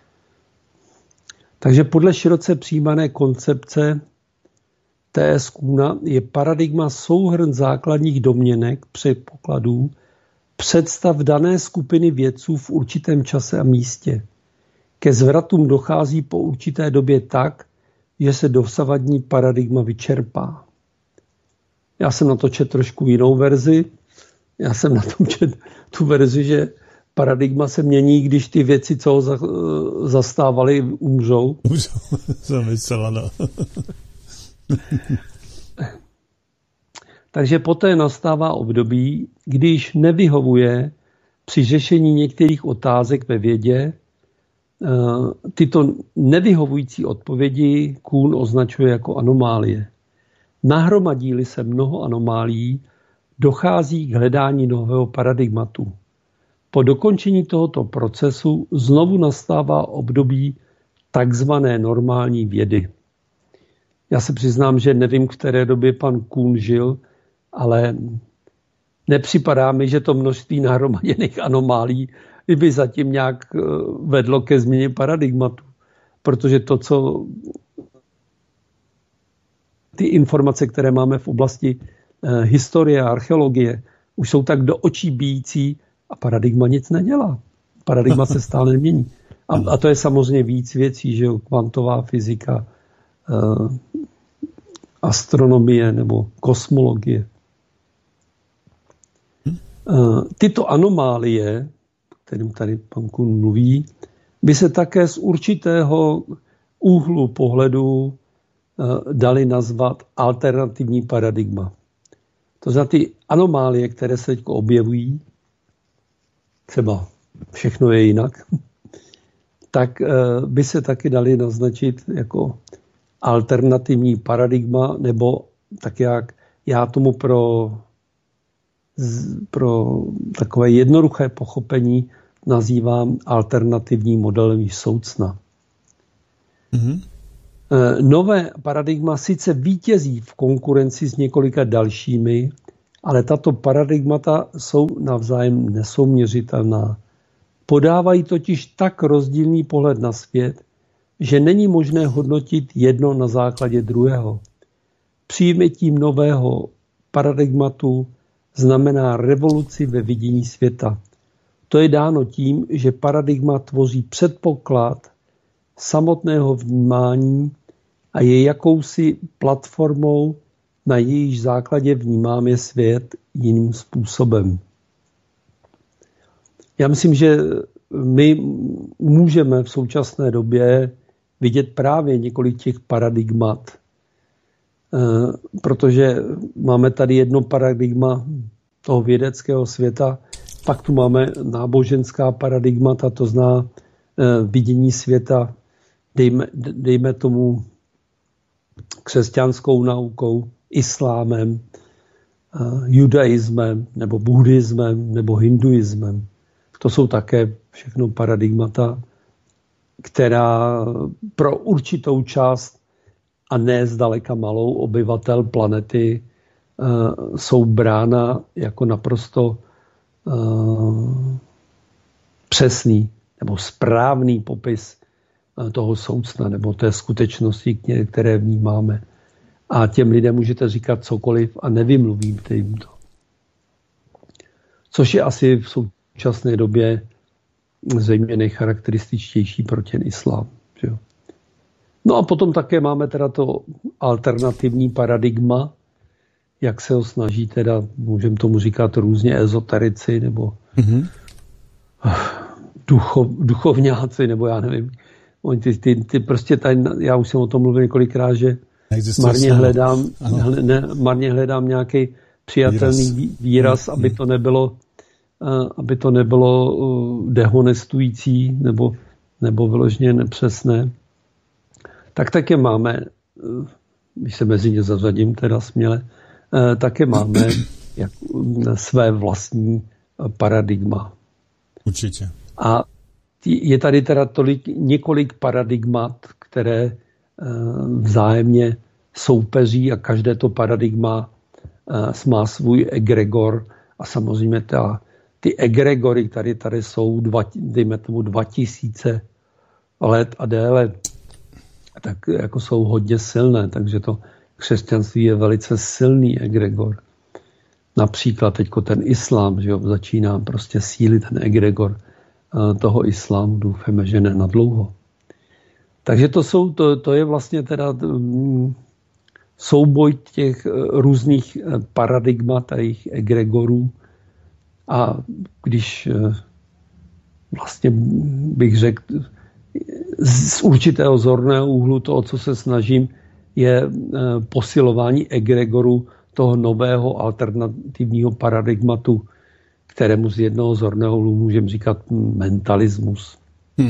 Takže podle široce přijímané koncepce T.S. Kuhna je paradigma souhrn základních domněnek, předpokladů, představ dané skupiny vědců v určitém čase a místě. Ke zvratům dochází po určité době tak, že se dosavadní paradigma vyčerpá. Já jsem na to četl trošku jinou verzi. Já jsem na tom četl tu verzi, že paradigma se mění, když ty věci, co ho zastávaly, umřou. Zamyslela, no. Takže poté nastává období, když nevyhovuje při řešení některých otázek ve vědě. Tyto nevyhovující odpovědi Kuhn označuje jako anomálie. Nahromadí-li se mnoho anomálií, dochází k hledání nového paradigmatu. Po dokončení tohoto procesu znovu nastává období takzvané normální vědy. Já se přiznám, že nevím, v které době pan Kuhn žil, ale nepřipadá mi, že to množství nahromaděných anomálí by zatím nějak vedlo ke změně paradigmatu. Protože to, co ty informace, které máme v oblasti historie a archeologie, už jsou tak do očí bijící a paradigma nic nedělá. Paradigma se stále nemění. A to je samozřejmě víc věcí, že jo, kvantová fyzika, astronomie nebo kosmologie. Tyto anomálie, kterým tady pan Kuhn mluví, by se také z určitého úhlu pohledu dali nazvat alternativní paradigma. To znamená ty anomálie, které se teď objevují, třeba všechno je jinak, tak by se taky dali naznačit jako alternativní paradigma, nebo tak jak já tomu pro takové jednoduché pochopení nazývám alternativní modelový soucna. Mm-hmm. Nové paradigma sice vítězí v konkurenci s několika dalšími, ale tato paradigmata jsou navzájem nesouměřitelná. Podávají totiž tak rozdílný pohled na svět, že není možné hodnotit jedno na základě druhého. Přijetím nového paradigmatu znamená revoluci ve vidění světa. To je dáno tím, že paradigma tvoří předpoklad samotného vnímání a je jakousi platformou, na jejíž základě vnímáme svět jiným způsobem. Já myslím, že my můžeme v současné době vidět právě několik těch paradigmat, protože máme tady jedno paradigma toho vědeckého světa, pak tu máme náboženská paradigmata, to zná vidění světa, dejme tomu křesťanskou naukou, islámem, judaismem, nebo buddhismem, nebo hinduismem. To jsou také všechno paradigmata, která pro určitou část a ne zdaleka malou obyvatel planety jsou brána jako naprosto přesný nebo správný popis toho soucna nebo té skutečnosti, které vnímáme. A těm lidem můžete říkat cokoliv a nevymluvíte jim to. Což je asi v současné době zřejmě nejcharakterističtější pro ten islám. Že? No a potom také máme teda to alternativní paradigma, jak se ho snaží teda, můžeme tomu říkat různě ezoterici nebo duchovňáci, nebo já nevím. Ty prostě tady, já už jsem o tom mluvil několikrát, že marně hledám nějaký přijatelný výraz, aby to nebylo dehonestující nebo vyloženě nepřesné. Tak také máme, když se mezi ně zařadím teda směle, také máme své vlastní paradigma. Určitě. A je tady teda několik paradigmat, které vzájemně soupeří a každé to paradigma má svůj egregor a samozřejmě ty egregory, které tady jsou, dejme tomu 2000 let a déle, tak jako jsou hodně silné, takže to křesťanství je velice silný egregor. Například teďko ten islám, že jo, začíná prostě sílit ten egregor toho islámu, doufáme, že ne nadlouho. Takže to je vlastně teda souboj těch různých paradigmat a jejich egregorů. A když vlastně bych řekl z určitého zorného úhlu toho, co se snažím, je posilování egregoru toho nového alternativního paradigmatu, kterému z jednoho zorného úhlu můžeme říkat mentalismus.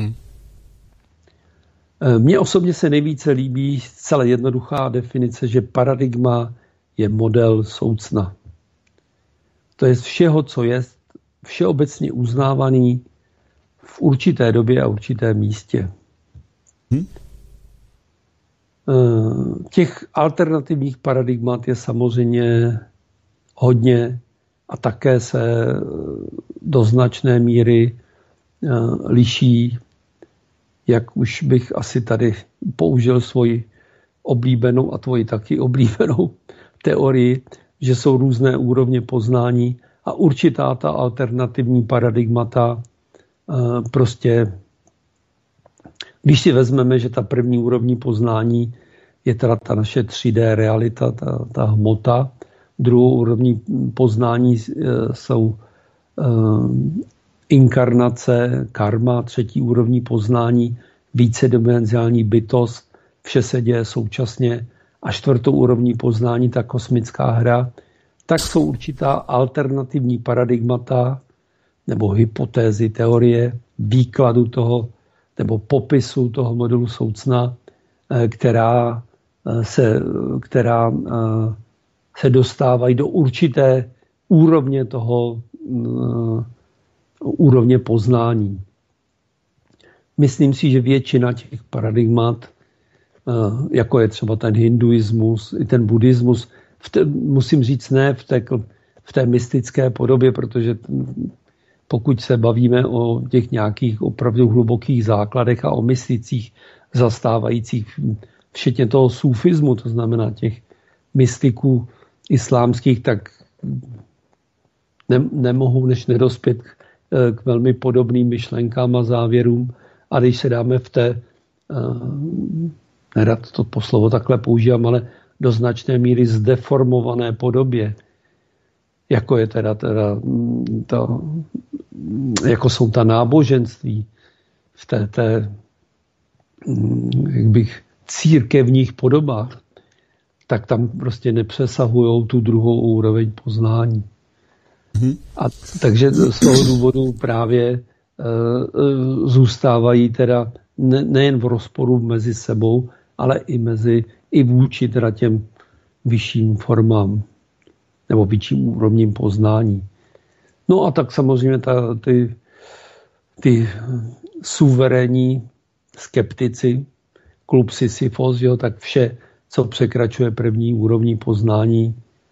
Mně osobně se nejvíce líbí zcela jednoduchá definice, že paradigma je model soucna. To je všeho, co je všeobecně uznávaný v určité době a určitém místě. Těch alternativních paradigmat je samozřejmě hodně a také se do značné míry liší, jak už bych asi tady použil svoji oblíbenou a tvoji taky oblíbenou teorii, že jsou různé úrovně poznání a určitá ta alternativní paradigmata prostě, když si vezmeme, že ta první úrovní poznání je teda ta naše 3D realita, ta hmota, druhou úrovní poznání jsou inkarnace, karma, třetí úrovní poznání, vícedimenziální bytost, vše se děje současně a čtvrtou úrovní poznání, ta kosmická hra, tak jsou určitá alternativní paradigmata nebo hypotézy, teorie, výkladu toho nebo popisu toho modelu soucna, která se dostávají do určité úrovně toho úrovně poznání. Myslím si, že většina těch paradigmat, jako je třeba ten hinduismus, i ten buddhismus, musím říct ne v té mystické podobě, protože pokud se bavíme o těch nějakých opravdu hlubokých základech a o mysticích zastávajících včetně toho sufismu, to znamená těch mystiků islámských, tak nemohou než nedospět k velmi podobným myšlenkám a závěrům. A když se dáme v té, nerad to slovo takhle používám, ale do značné míry zdeformované podobě, jako je teda jako jsou ta náboženství v té jak bych církevních podobách, tak tam prostě nepřesahujou tu druhou úroveň poznání. A takže z toho důvodu právě zůstávají teda nejen v rozporu mezi sebou, ale i vůči teda těm vyšším formám nebo vyšším úrovním poznání. No a tak samozřejmě ty suverénní skeptici, klub Sisyfos, jo, tak vše, co překračuje první úrovní poznání,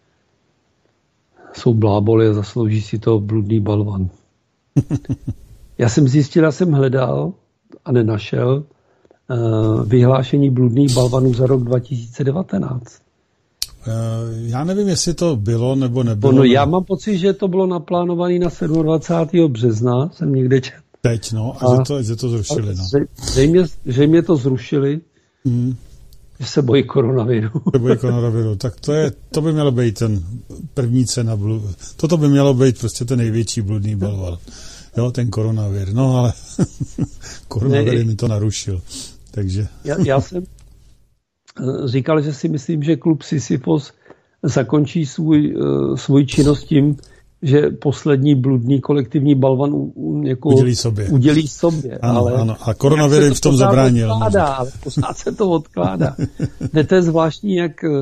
jsou bláboli a zaslouží si to bludný balvan. Já jsem hledal a nenašel vyhlášení bludných balvanů za rok 2019. Já nevím, jestli to bylo nebo nebylo. No, já mám pocit, že to bylo naplánované na 27. března, jsem někde četl. Teď, no, a že to zrušili. No. Že mě to zrušili, že se bojí koronaviru. Tak to by mělo být ten první cena. Toto by mělo být prostě ten největší bludný balvan. Jo, ten koronavir. No, ale koronavir mi to narušil. Takže. Já jsem říkal, že si myslím, že klub Sisyfos zakončí svůj činnost tím, že poslední bludný kolektivní balvan udělí sobě. Ano. A koronavir jim v tom zabránil. Ale pořád se to odkládá. To je zvláštní,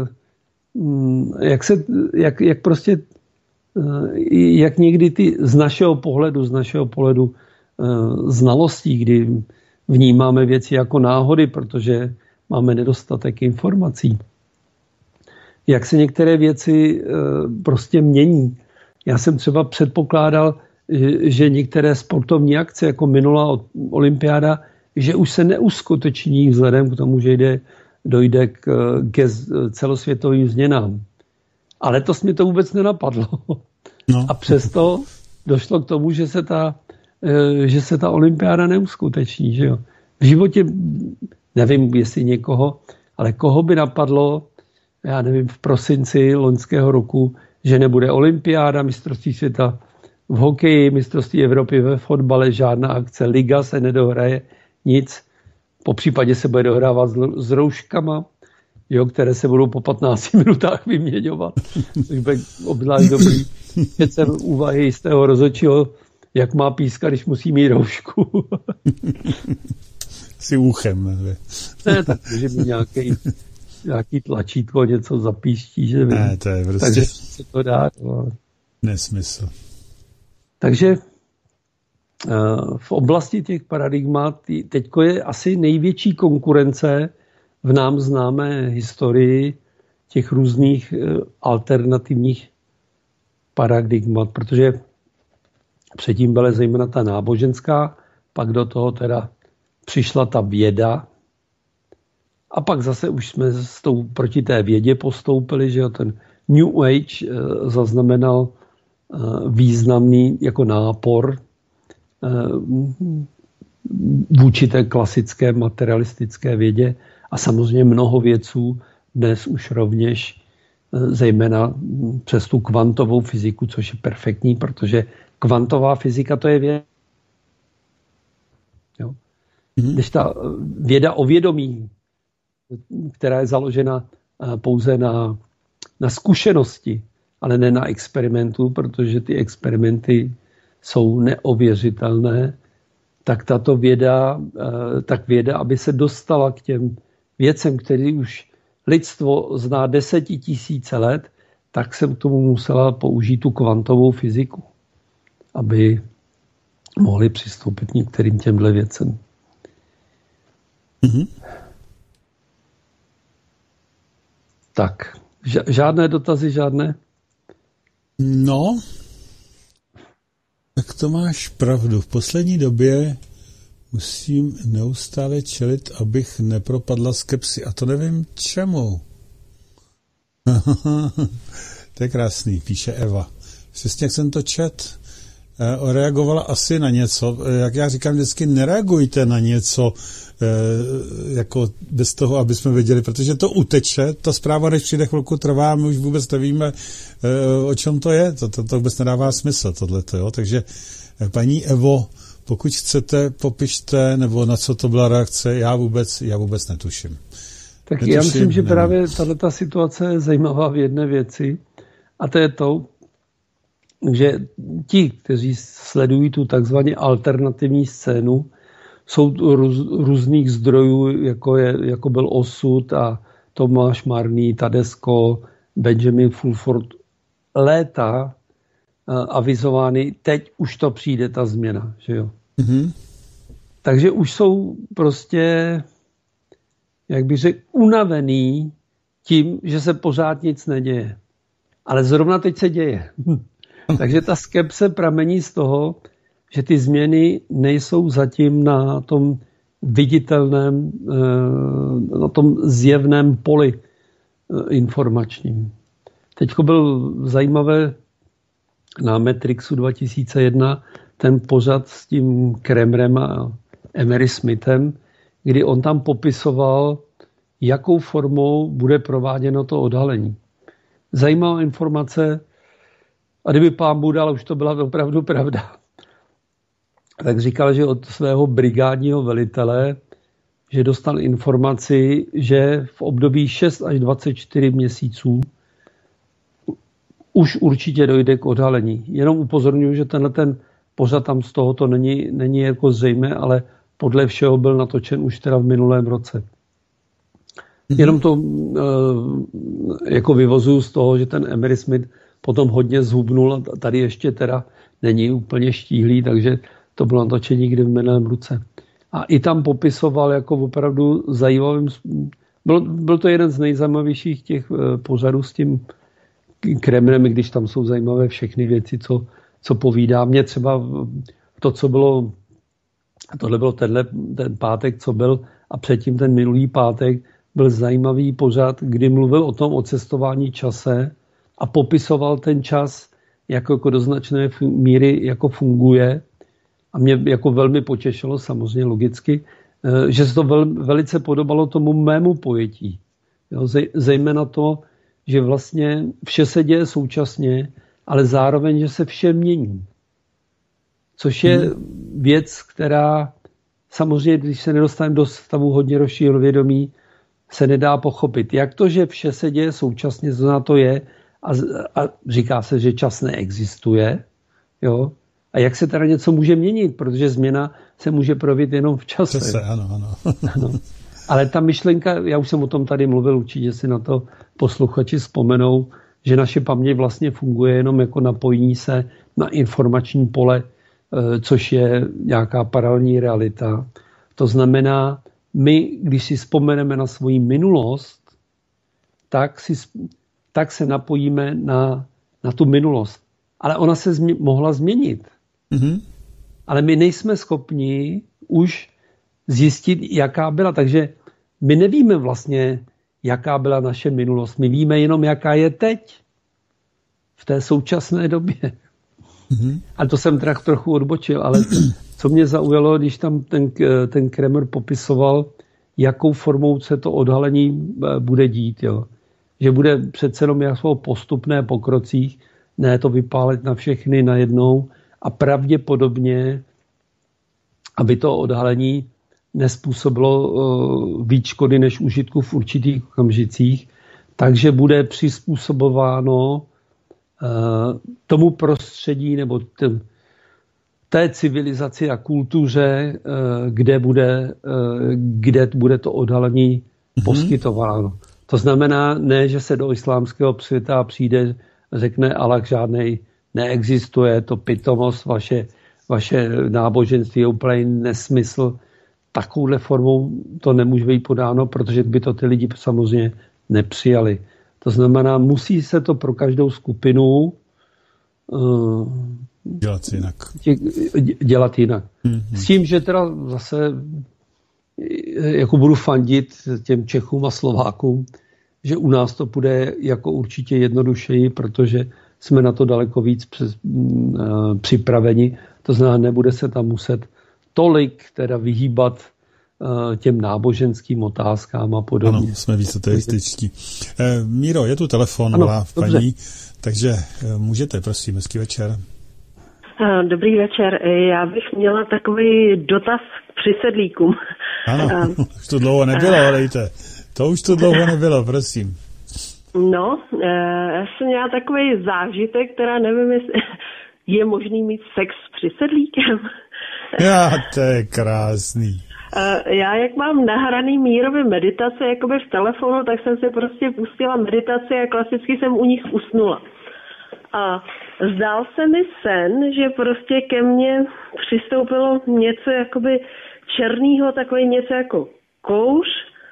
jak někdy ty z našeho pohledu znalostí, kdy vnímáme věci jako náhody, protože máme nedostatek informací. Jak se některé věci prostě mění. Já jsem třeba předpokládal, že některé sportovní akce, jako minulá olympiáda, že už se neuskuteční vzhledem k tomu, že dojde ke celosvětovým změnám. Ale to mě to vůbec nenapadlo. No. A přesto došlo k tomu, že se ta olympiáda neuskuteční. Že jo? V životě, nevím, jestli někoho, ale koho by napadlo, já nevím, v prosinci loňského roku, že nebude olympiáda, mistrovství světa v hokeji, mistrovství Evropy ve fotbale, žádná akce, liga se nedohraje, nic. Po případě se bude dohrávat s rouškama, jo, které se budou po 15 minutách vyměňovat. Což bude obzvlášť dobrý. Teď jsem úvahy z toho rozhodčího, jak má pískat, když musí mít roušku. Si uchem. Ne, tak může mít nějaký tlačítko, něco zapíští, že vím. Ne, to je prostě. Takže se to dá. No. Nesmysl. Takže v oblasti těch paradigmat teďko je asi největší konkurence v nám známé historii těch různých alternativních paradigmat, protože předtím byla zejména ta náboženská, pak do toho teda přišla ta věda a pak zase už jsme proti té vědě postoupili, že ten New Age zaznamenal významný jako nápor vůči té klasické materialistické vědě a samozřejmě mnoho vědců dnes už rovněž zejména přes tu kvantovou fyziku, což je perfektní, protože kvantová fyzika to je věda. Jo? Když ta věda o vědomí, která je založena pouze na zkušenosti, ale ne na experimentu, protože ty experimenty jsou neověřitelné, tak tato věda, aby se dostala k těm věcem, který už lidstvo zná 10 000 let, tak se k tomu musela použít tu kvantovou fyziku, aby mohli přistoupit některým těmhle věcem. Mm-hmm. Tak, žádné dotazy, žádné? No, tak to máš pravdu. V poslední době musím neustále čelit, abych nepropadla skepsi. A to nevím čemu. To je krásný, píše Eva. Přesně jak jsem to čet, reagovala asi na něco. Jak já říkám vždycky, nereagujte na něco jako bez toho, aby jsme věděli, protože to uteče, ta zpráva, než přijde chvilku trvá, my už vůbec nevíme, o čem to je. To vůbec nedává smysl, tohleto, jo. Takže paní Evo, pokud chcete, popište, nebo na co to byla reakce, já vůbec netuším. Tak já myslím, že právě tato situace je zajímavá v jedné věci, a to je to, že ti, kteří sledují tu takzvaně alternativní scénu, jsou různých zdrojů, jako byl Osud a Tomáš Marný, Tedesco, Benjamin Fulford, léta avizovány, teď už to přijde, ta změna. Že jo? Mm-hmm. Takže už jsou prostě, jak bych řekl, unavený tím, že se pořád nic neděje. Ale zrovna teď se děje. Takže ta skepse pramení z toho, že ty změny nejsou zatím na tom viditelném, na tom zjevném poli informačním. Teďko byl zajímavé na Matrixu 2001 ten pořad s tím Kremerem a Emery Smithem, kdy on tam popisoval, jakou formou bude prováděno to odhalení. Zajímavá informace, a kdyby pán Bůh dal, už to byla opravdu pravda, tak říkal, že od svého brigádního velitele, že dostal informaci, že v období 6 až 24 měsíců už určitě dojde k odhalení. Jenom upozorňuji, že tenhle ten pořad tam z tohoto není jako zřejmé, ale podle všeho byl natočen už teda v minulém roce. Jenom to jako vyvozuju z toho, že ten Emery Smith potom hodně zhubnul a tady ještě teda není úplně štíhlý, takže to bylo natočení někdy v minulém roce. A i tam popisoval jako opravdu zajímavým... Byl to jeden z nejzajímavějších těch pořadů s tím Kremerem, když tam jsou zajímavé všechny věci, co povídá. Mně třeba to, co bylo... Tohle bylo ten pátek, co byl, a předtím ten minulý pátek byl zajímavý pořad, kdy mluvil o tom, o cestování čase a popisoval ten čas, jako do značné míry jako funguje. A mě jako velmi potěšilo, samozřejmě logicky, že se to velice podobalo tomu mému pojetí. Jo, zejména to, že vlastně vše se děje současně, ale zároveň, že se vše mění. Což je věc, která samozřejmě, když se nedostaneme do stavu hodně rozšířeného vědomí, se nedá pochopit. Jak to, že vše se děje současně, to na to je, a říká se, že čas neexistuje, jo? A jak se teda něco může měnit, protože změna se může projevit jenom v čase. Ano. Ale ta myšlenka, já už jsem o tom tady mluvil, určitě si na to posluchači vzpomenou, že naše paměť vlastně funguje jenom jako napojení se na informační pole, což je nějaká paralelní realita. To znamená, my, když si vzpomeneme na svoji minulost, tak se napojíme na tu minulost. Ale ona se mohla změnit. Mm-hmm. Ale my nejsme schopni už zjistit, jaká byla. Takže my nevíme vlastně, jaká byla naše minulost. My víme jenom, jaká je teď. V té současné době. Mm-hmm. A to jsem trochu odbočil, ale co mě zaujalo, když tam ten Kremer popisoval, jakou formou se to odhalení bude dít. Jo. Že bude přece jenom jako postupné po krocích, ne to vypálit na všechny najednou a pravděpodobně, aby to odhalení nespůsobilo víc škody než užitku v určitých okamžicích, takže bude přizpůsobováno tomu prostředí nebo té civilizaci a kultuře, kde bude to odhalení poskytováno. To znamená, ne, že se do islámského světa přijde, řekne Allah žádnej neexistuje, to pitomost, vaše náboženství je úplně nesmysl. Takovouhle formou to nemůže být podáno, protože by to ty lidi samozřejmě nepřijali. To znamená, musí se to pro každou skupinu dělat jinak. Mm-hmm. S tím, že teda zase jako budu fandit těm Čechům a Slovákům, že u nás to bude jako určitě jednodušeji, protože jsme na to daleko víc připraveni. To znamená, nebude se tam muset tolik teda vyhýbat těm náboženským otázkám a podobně. Ano, jsme víc ateističtí. Míro, je tu telefon, volá paní, takže můžete, prosím, hezký večer. Dobrý večer. Já bych měla takový dotaz k přisedlíkům. Ano, už to dlouho nebylo, dejte. To už to dlouho nebylo, prosím. No, já jsem měla takový zážitek, která nevím, jestli je možný mít sex s přisedlíkem. Já, to je krásný. Já, jak mám nahraný mírový meditace jakoby v telefonu, tak jsem si prostě pustila meditaci a klasicky jsem u nich usnula. A zdál se mi sen, že prostě ke mně přistoupilo něco jakoby černýho, takový něco jako kouř,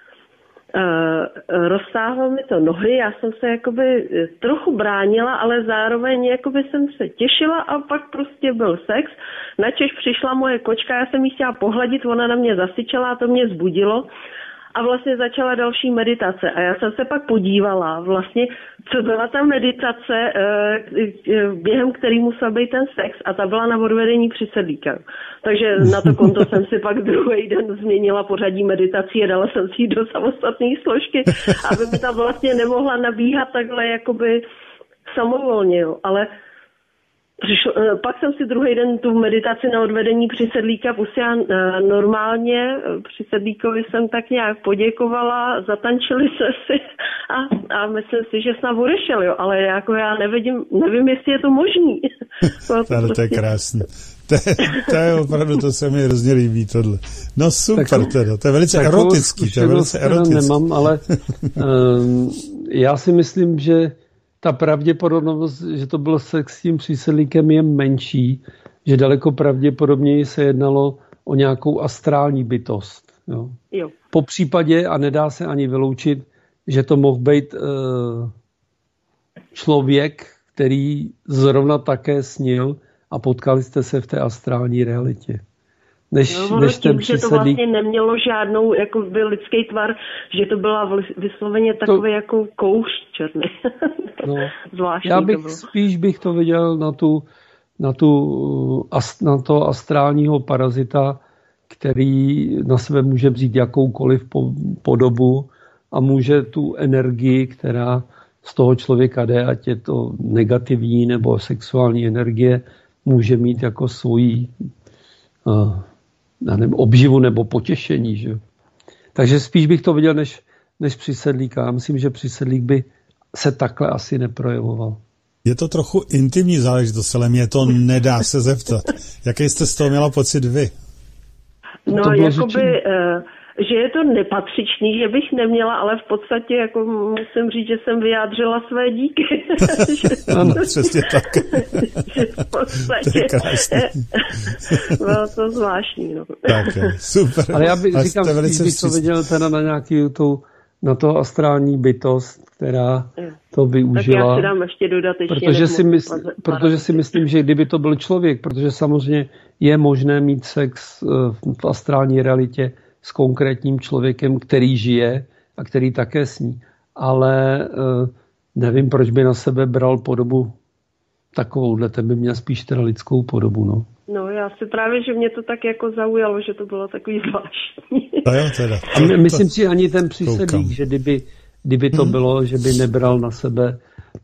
roztáhlo mi to nohy, já jsem se jakoby trochu bránila, ale zároveň jakoby jsem se těšila a pak prostě byl sex. Načež přišla moje kočka, já jsem jí chtěla pohladit, ona na mě zasyčela a to mě vzbudilo. A vlastně začala další meditace. A já jsem se pak podívala vlastně, co byla ta meditace, během který musel být ten sex, a ta byla na odvedení přisedlíka. Takže na to konto jsem si pak druhý den změnila pořadí meditací a dala jsem si ji do samostatné složky, aby mi tam vlastně nemohla nabíhat takhle jakoby samovolně, jo. Ale pak jsem si druhý den tu meditaci na odvedení přisedlíka pustila normálně. Přisedlíkovi jsem tak nějak poděkovala, zatančili se si a myslím si, že snad odešel, jo. Ale jako já nevím, jestli je to možný. To je krásný. To je opravdu, to se mi hrozně líbí tohle. No super teda, to je velice erotický. To je velice erotický. Nemám, ale já si myslím, že ta pravděpodobnost, že to bylo sex s tím přísedlíkem, je menší, že daleko pravděpodobněji se jednalo o nějakou astrální bytost. Jo. Po případě, a nedá se ani vyloučit, že to mohl být člověk, který zrovna také snil a potkali jste se v té astrální realitě. Než ten tím, že to vlastně nemělo žádnou jako lidský tvar, že to byla vysloveně takový jako kouř černý. No, zvláštní. Já bych to viděl na to astrálního parazita, který na sebe může vzít jakoukoliv podobu a může tu energii, která z toho člověka jde, ať je to negativní nebo sexuální energie, může mít jako svoji obživu nebo potěšení. Že? Takže spíš bych to viděl než přísedlíka. Já myslím, že přísedlík by se takhle asi neprojevoval. Je to trochu intimní záležitost, ale mě to nedá se zeptat. Jaký jste z toho měla pocit vy? No, jakoby, že je to nepatřičný, že bych neměla, ale v podstatě jako musím říct, že jsem vyjádřila své díky. Ano, přesně tak. V podstatě bylo to zvláštní. No. Tak, super. Ale já bych to viděl teda na nějaký na to astrální bytost, která to využila. Tak já si dám ještě dodatečně. Protože si myslím, že kdyby to byl člověk, protože samozřejmě je možné mít sex v astrální realitě s konkrétním člověkem, který žije a který také sní. Ale nevím, proč by na sebe bral podobu takovouhle, ten by měl spíš teda lidskou podobu, no. No, já si právě, že mě to tak jako zaujalo, že to bylo takový zvláštní. To jo, teda. A myslím si ani ten přísedlík, že kdyby to bylo, že by nebral na sebe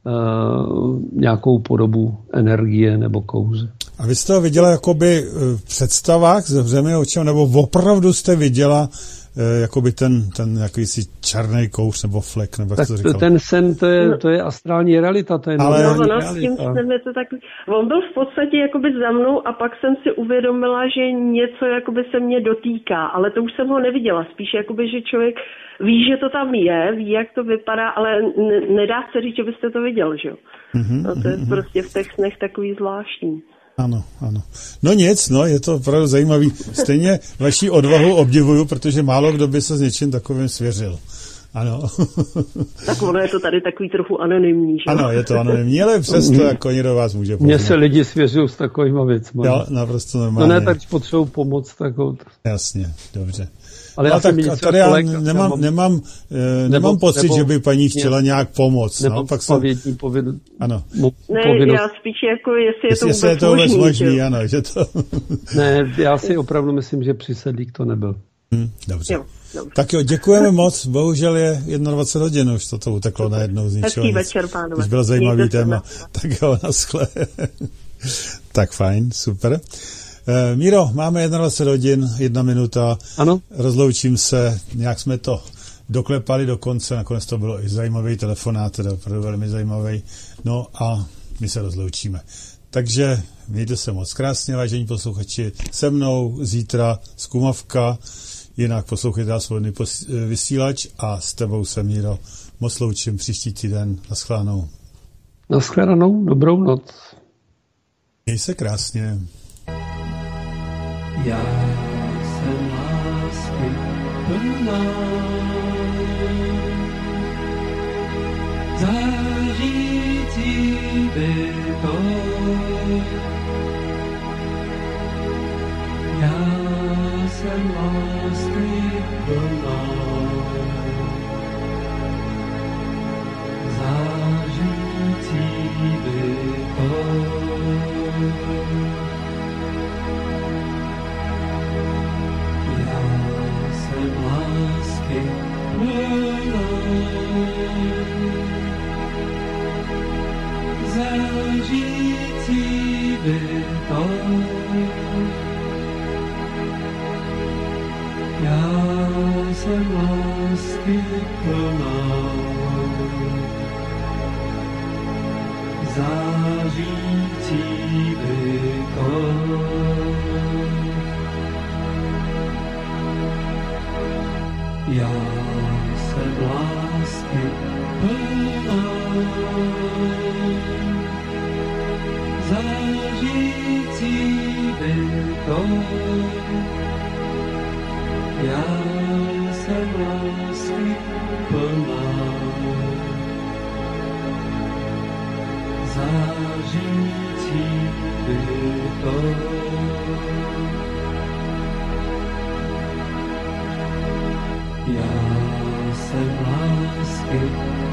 nějakou podobu energie nebo kouře. A vy jste ho viděla jakoby v představách zavřenými očima, nebo opravdu jste viděla jakoby ten jakýsi černý kouř nebo flek, nebo jak to říkal? Ten sen, to je astrální realita, to je realita. S tím snem je to takový. On byl v podstatě jakoby za mnou a pak jsem si uvědomila, že něco jakoby se mě dotýká, ale to už jsem ho neviděla. Spíš jakoby, že člověk ví, že to tam je, ví, jak to vypadá, ale nedá se říct, že byste to viděl, že jo? No to je prostě v těch snech takový zvláštní. Ano. No nic, je to opravdu zajímavý. Stejně vaši odvahu obdivuju, protože málo kdo by se s něčím takovým svěřil. Ano. Tak ono je to tady takový trochu anonymní, že? Ano, je to anonymní, ale přesto jako někdo vás může poznat. Mně se lidi svěřují s takovýma věcmi. Jo, naprosto normálně. No ne, tak potřebuji pomoc. Jasně, dobře. Ale já tady já nemám pocit, že by paní chtěla nějak pomoct. Pak jsem povědu. Ano. Ne, já spíš jako, jestli je to vůbec možný. Ano, že to... Ne, já si opravdu myslím, že přísedlík to nebyl. Dobře. Jo. Tak jo, děkujeme moc. Bohužel je 21 hodin, už toto uteklo najednou z ničeho. Hezký večer, pánové. Už byl zajímavý téma. Tak jo, naschle. Tak fajn, super. Míro, máme 21 hodin, 1 minuta. Ano. Rozloučím se, nějak jsme to doklepali do konce, nakonec to bylo i zajímavý telefonát, teda opravdu velmi zajímavý. No a my se rozloučíme. Takže mějte se moc krásně, vážení posluchači. Se mnou zítra Zkumavka, jinak poslouchejte nás Svobodný vysílač a s tebou se, Míro, moc loučím příští týden. Naschledanou. Naschledanou, dobrou noc. Měj se krásně. Já jsem lásky plná, zářící bytoj. Já jsem lásky plná, zářící bytoj. Lásky plná, zářící bytoj. Já jsem lásky plná, zářící bytoj. Já jsem lásky plná, zářící bytoj. Já jsem lásky plná, zářící bytoj. Já jsem lásky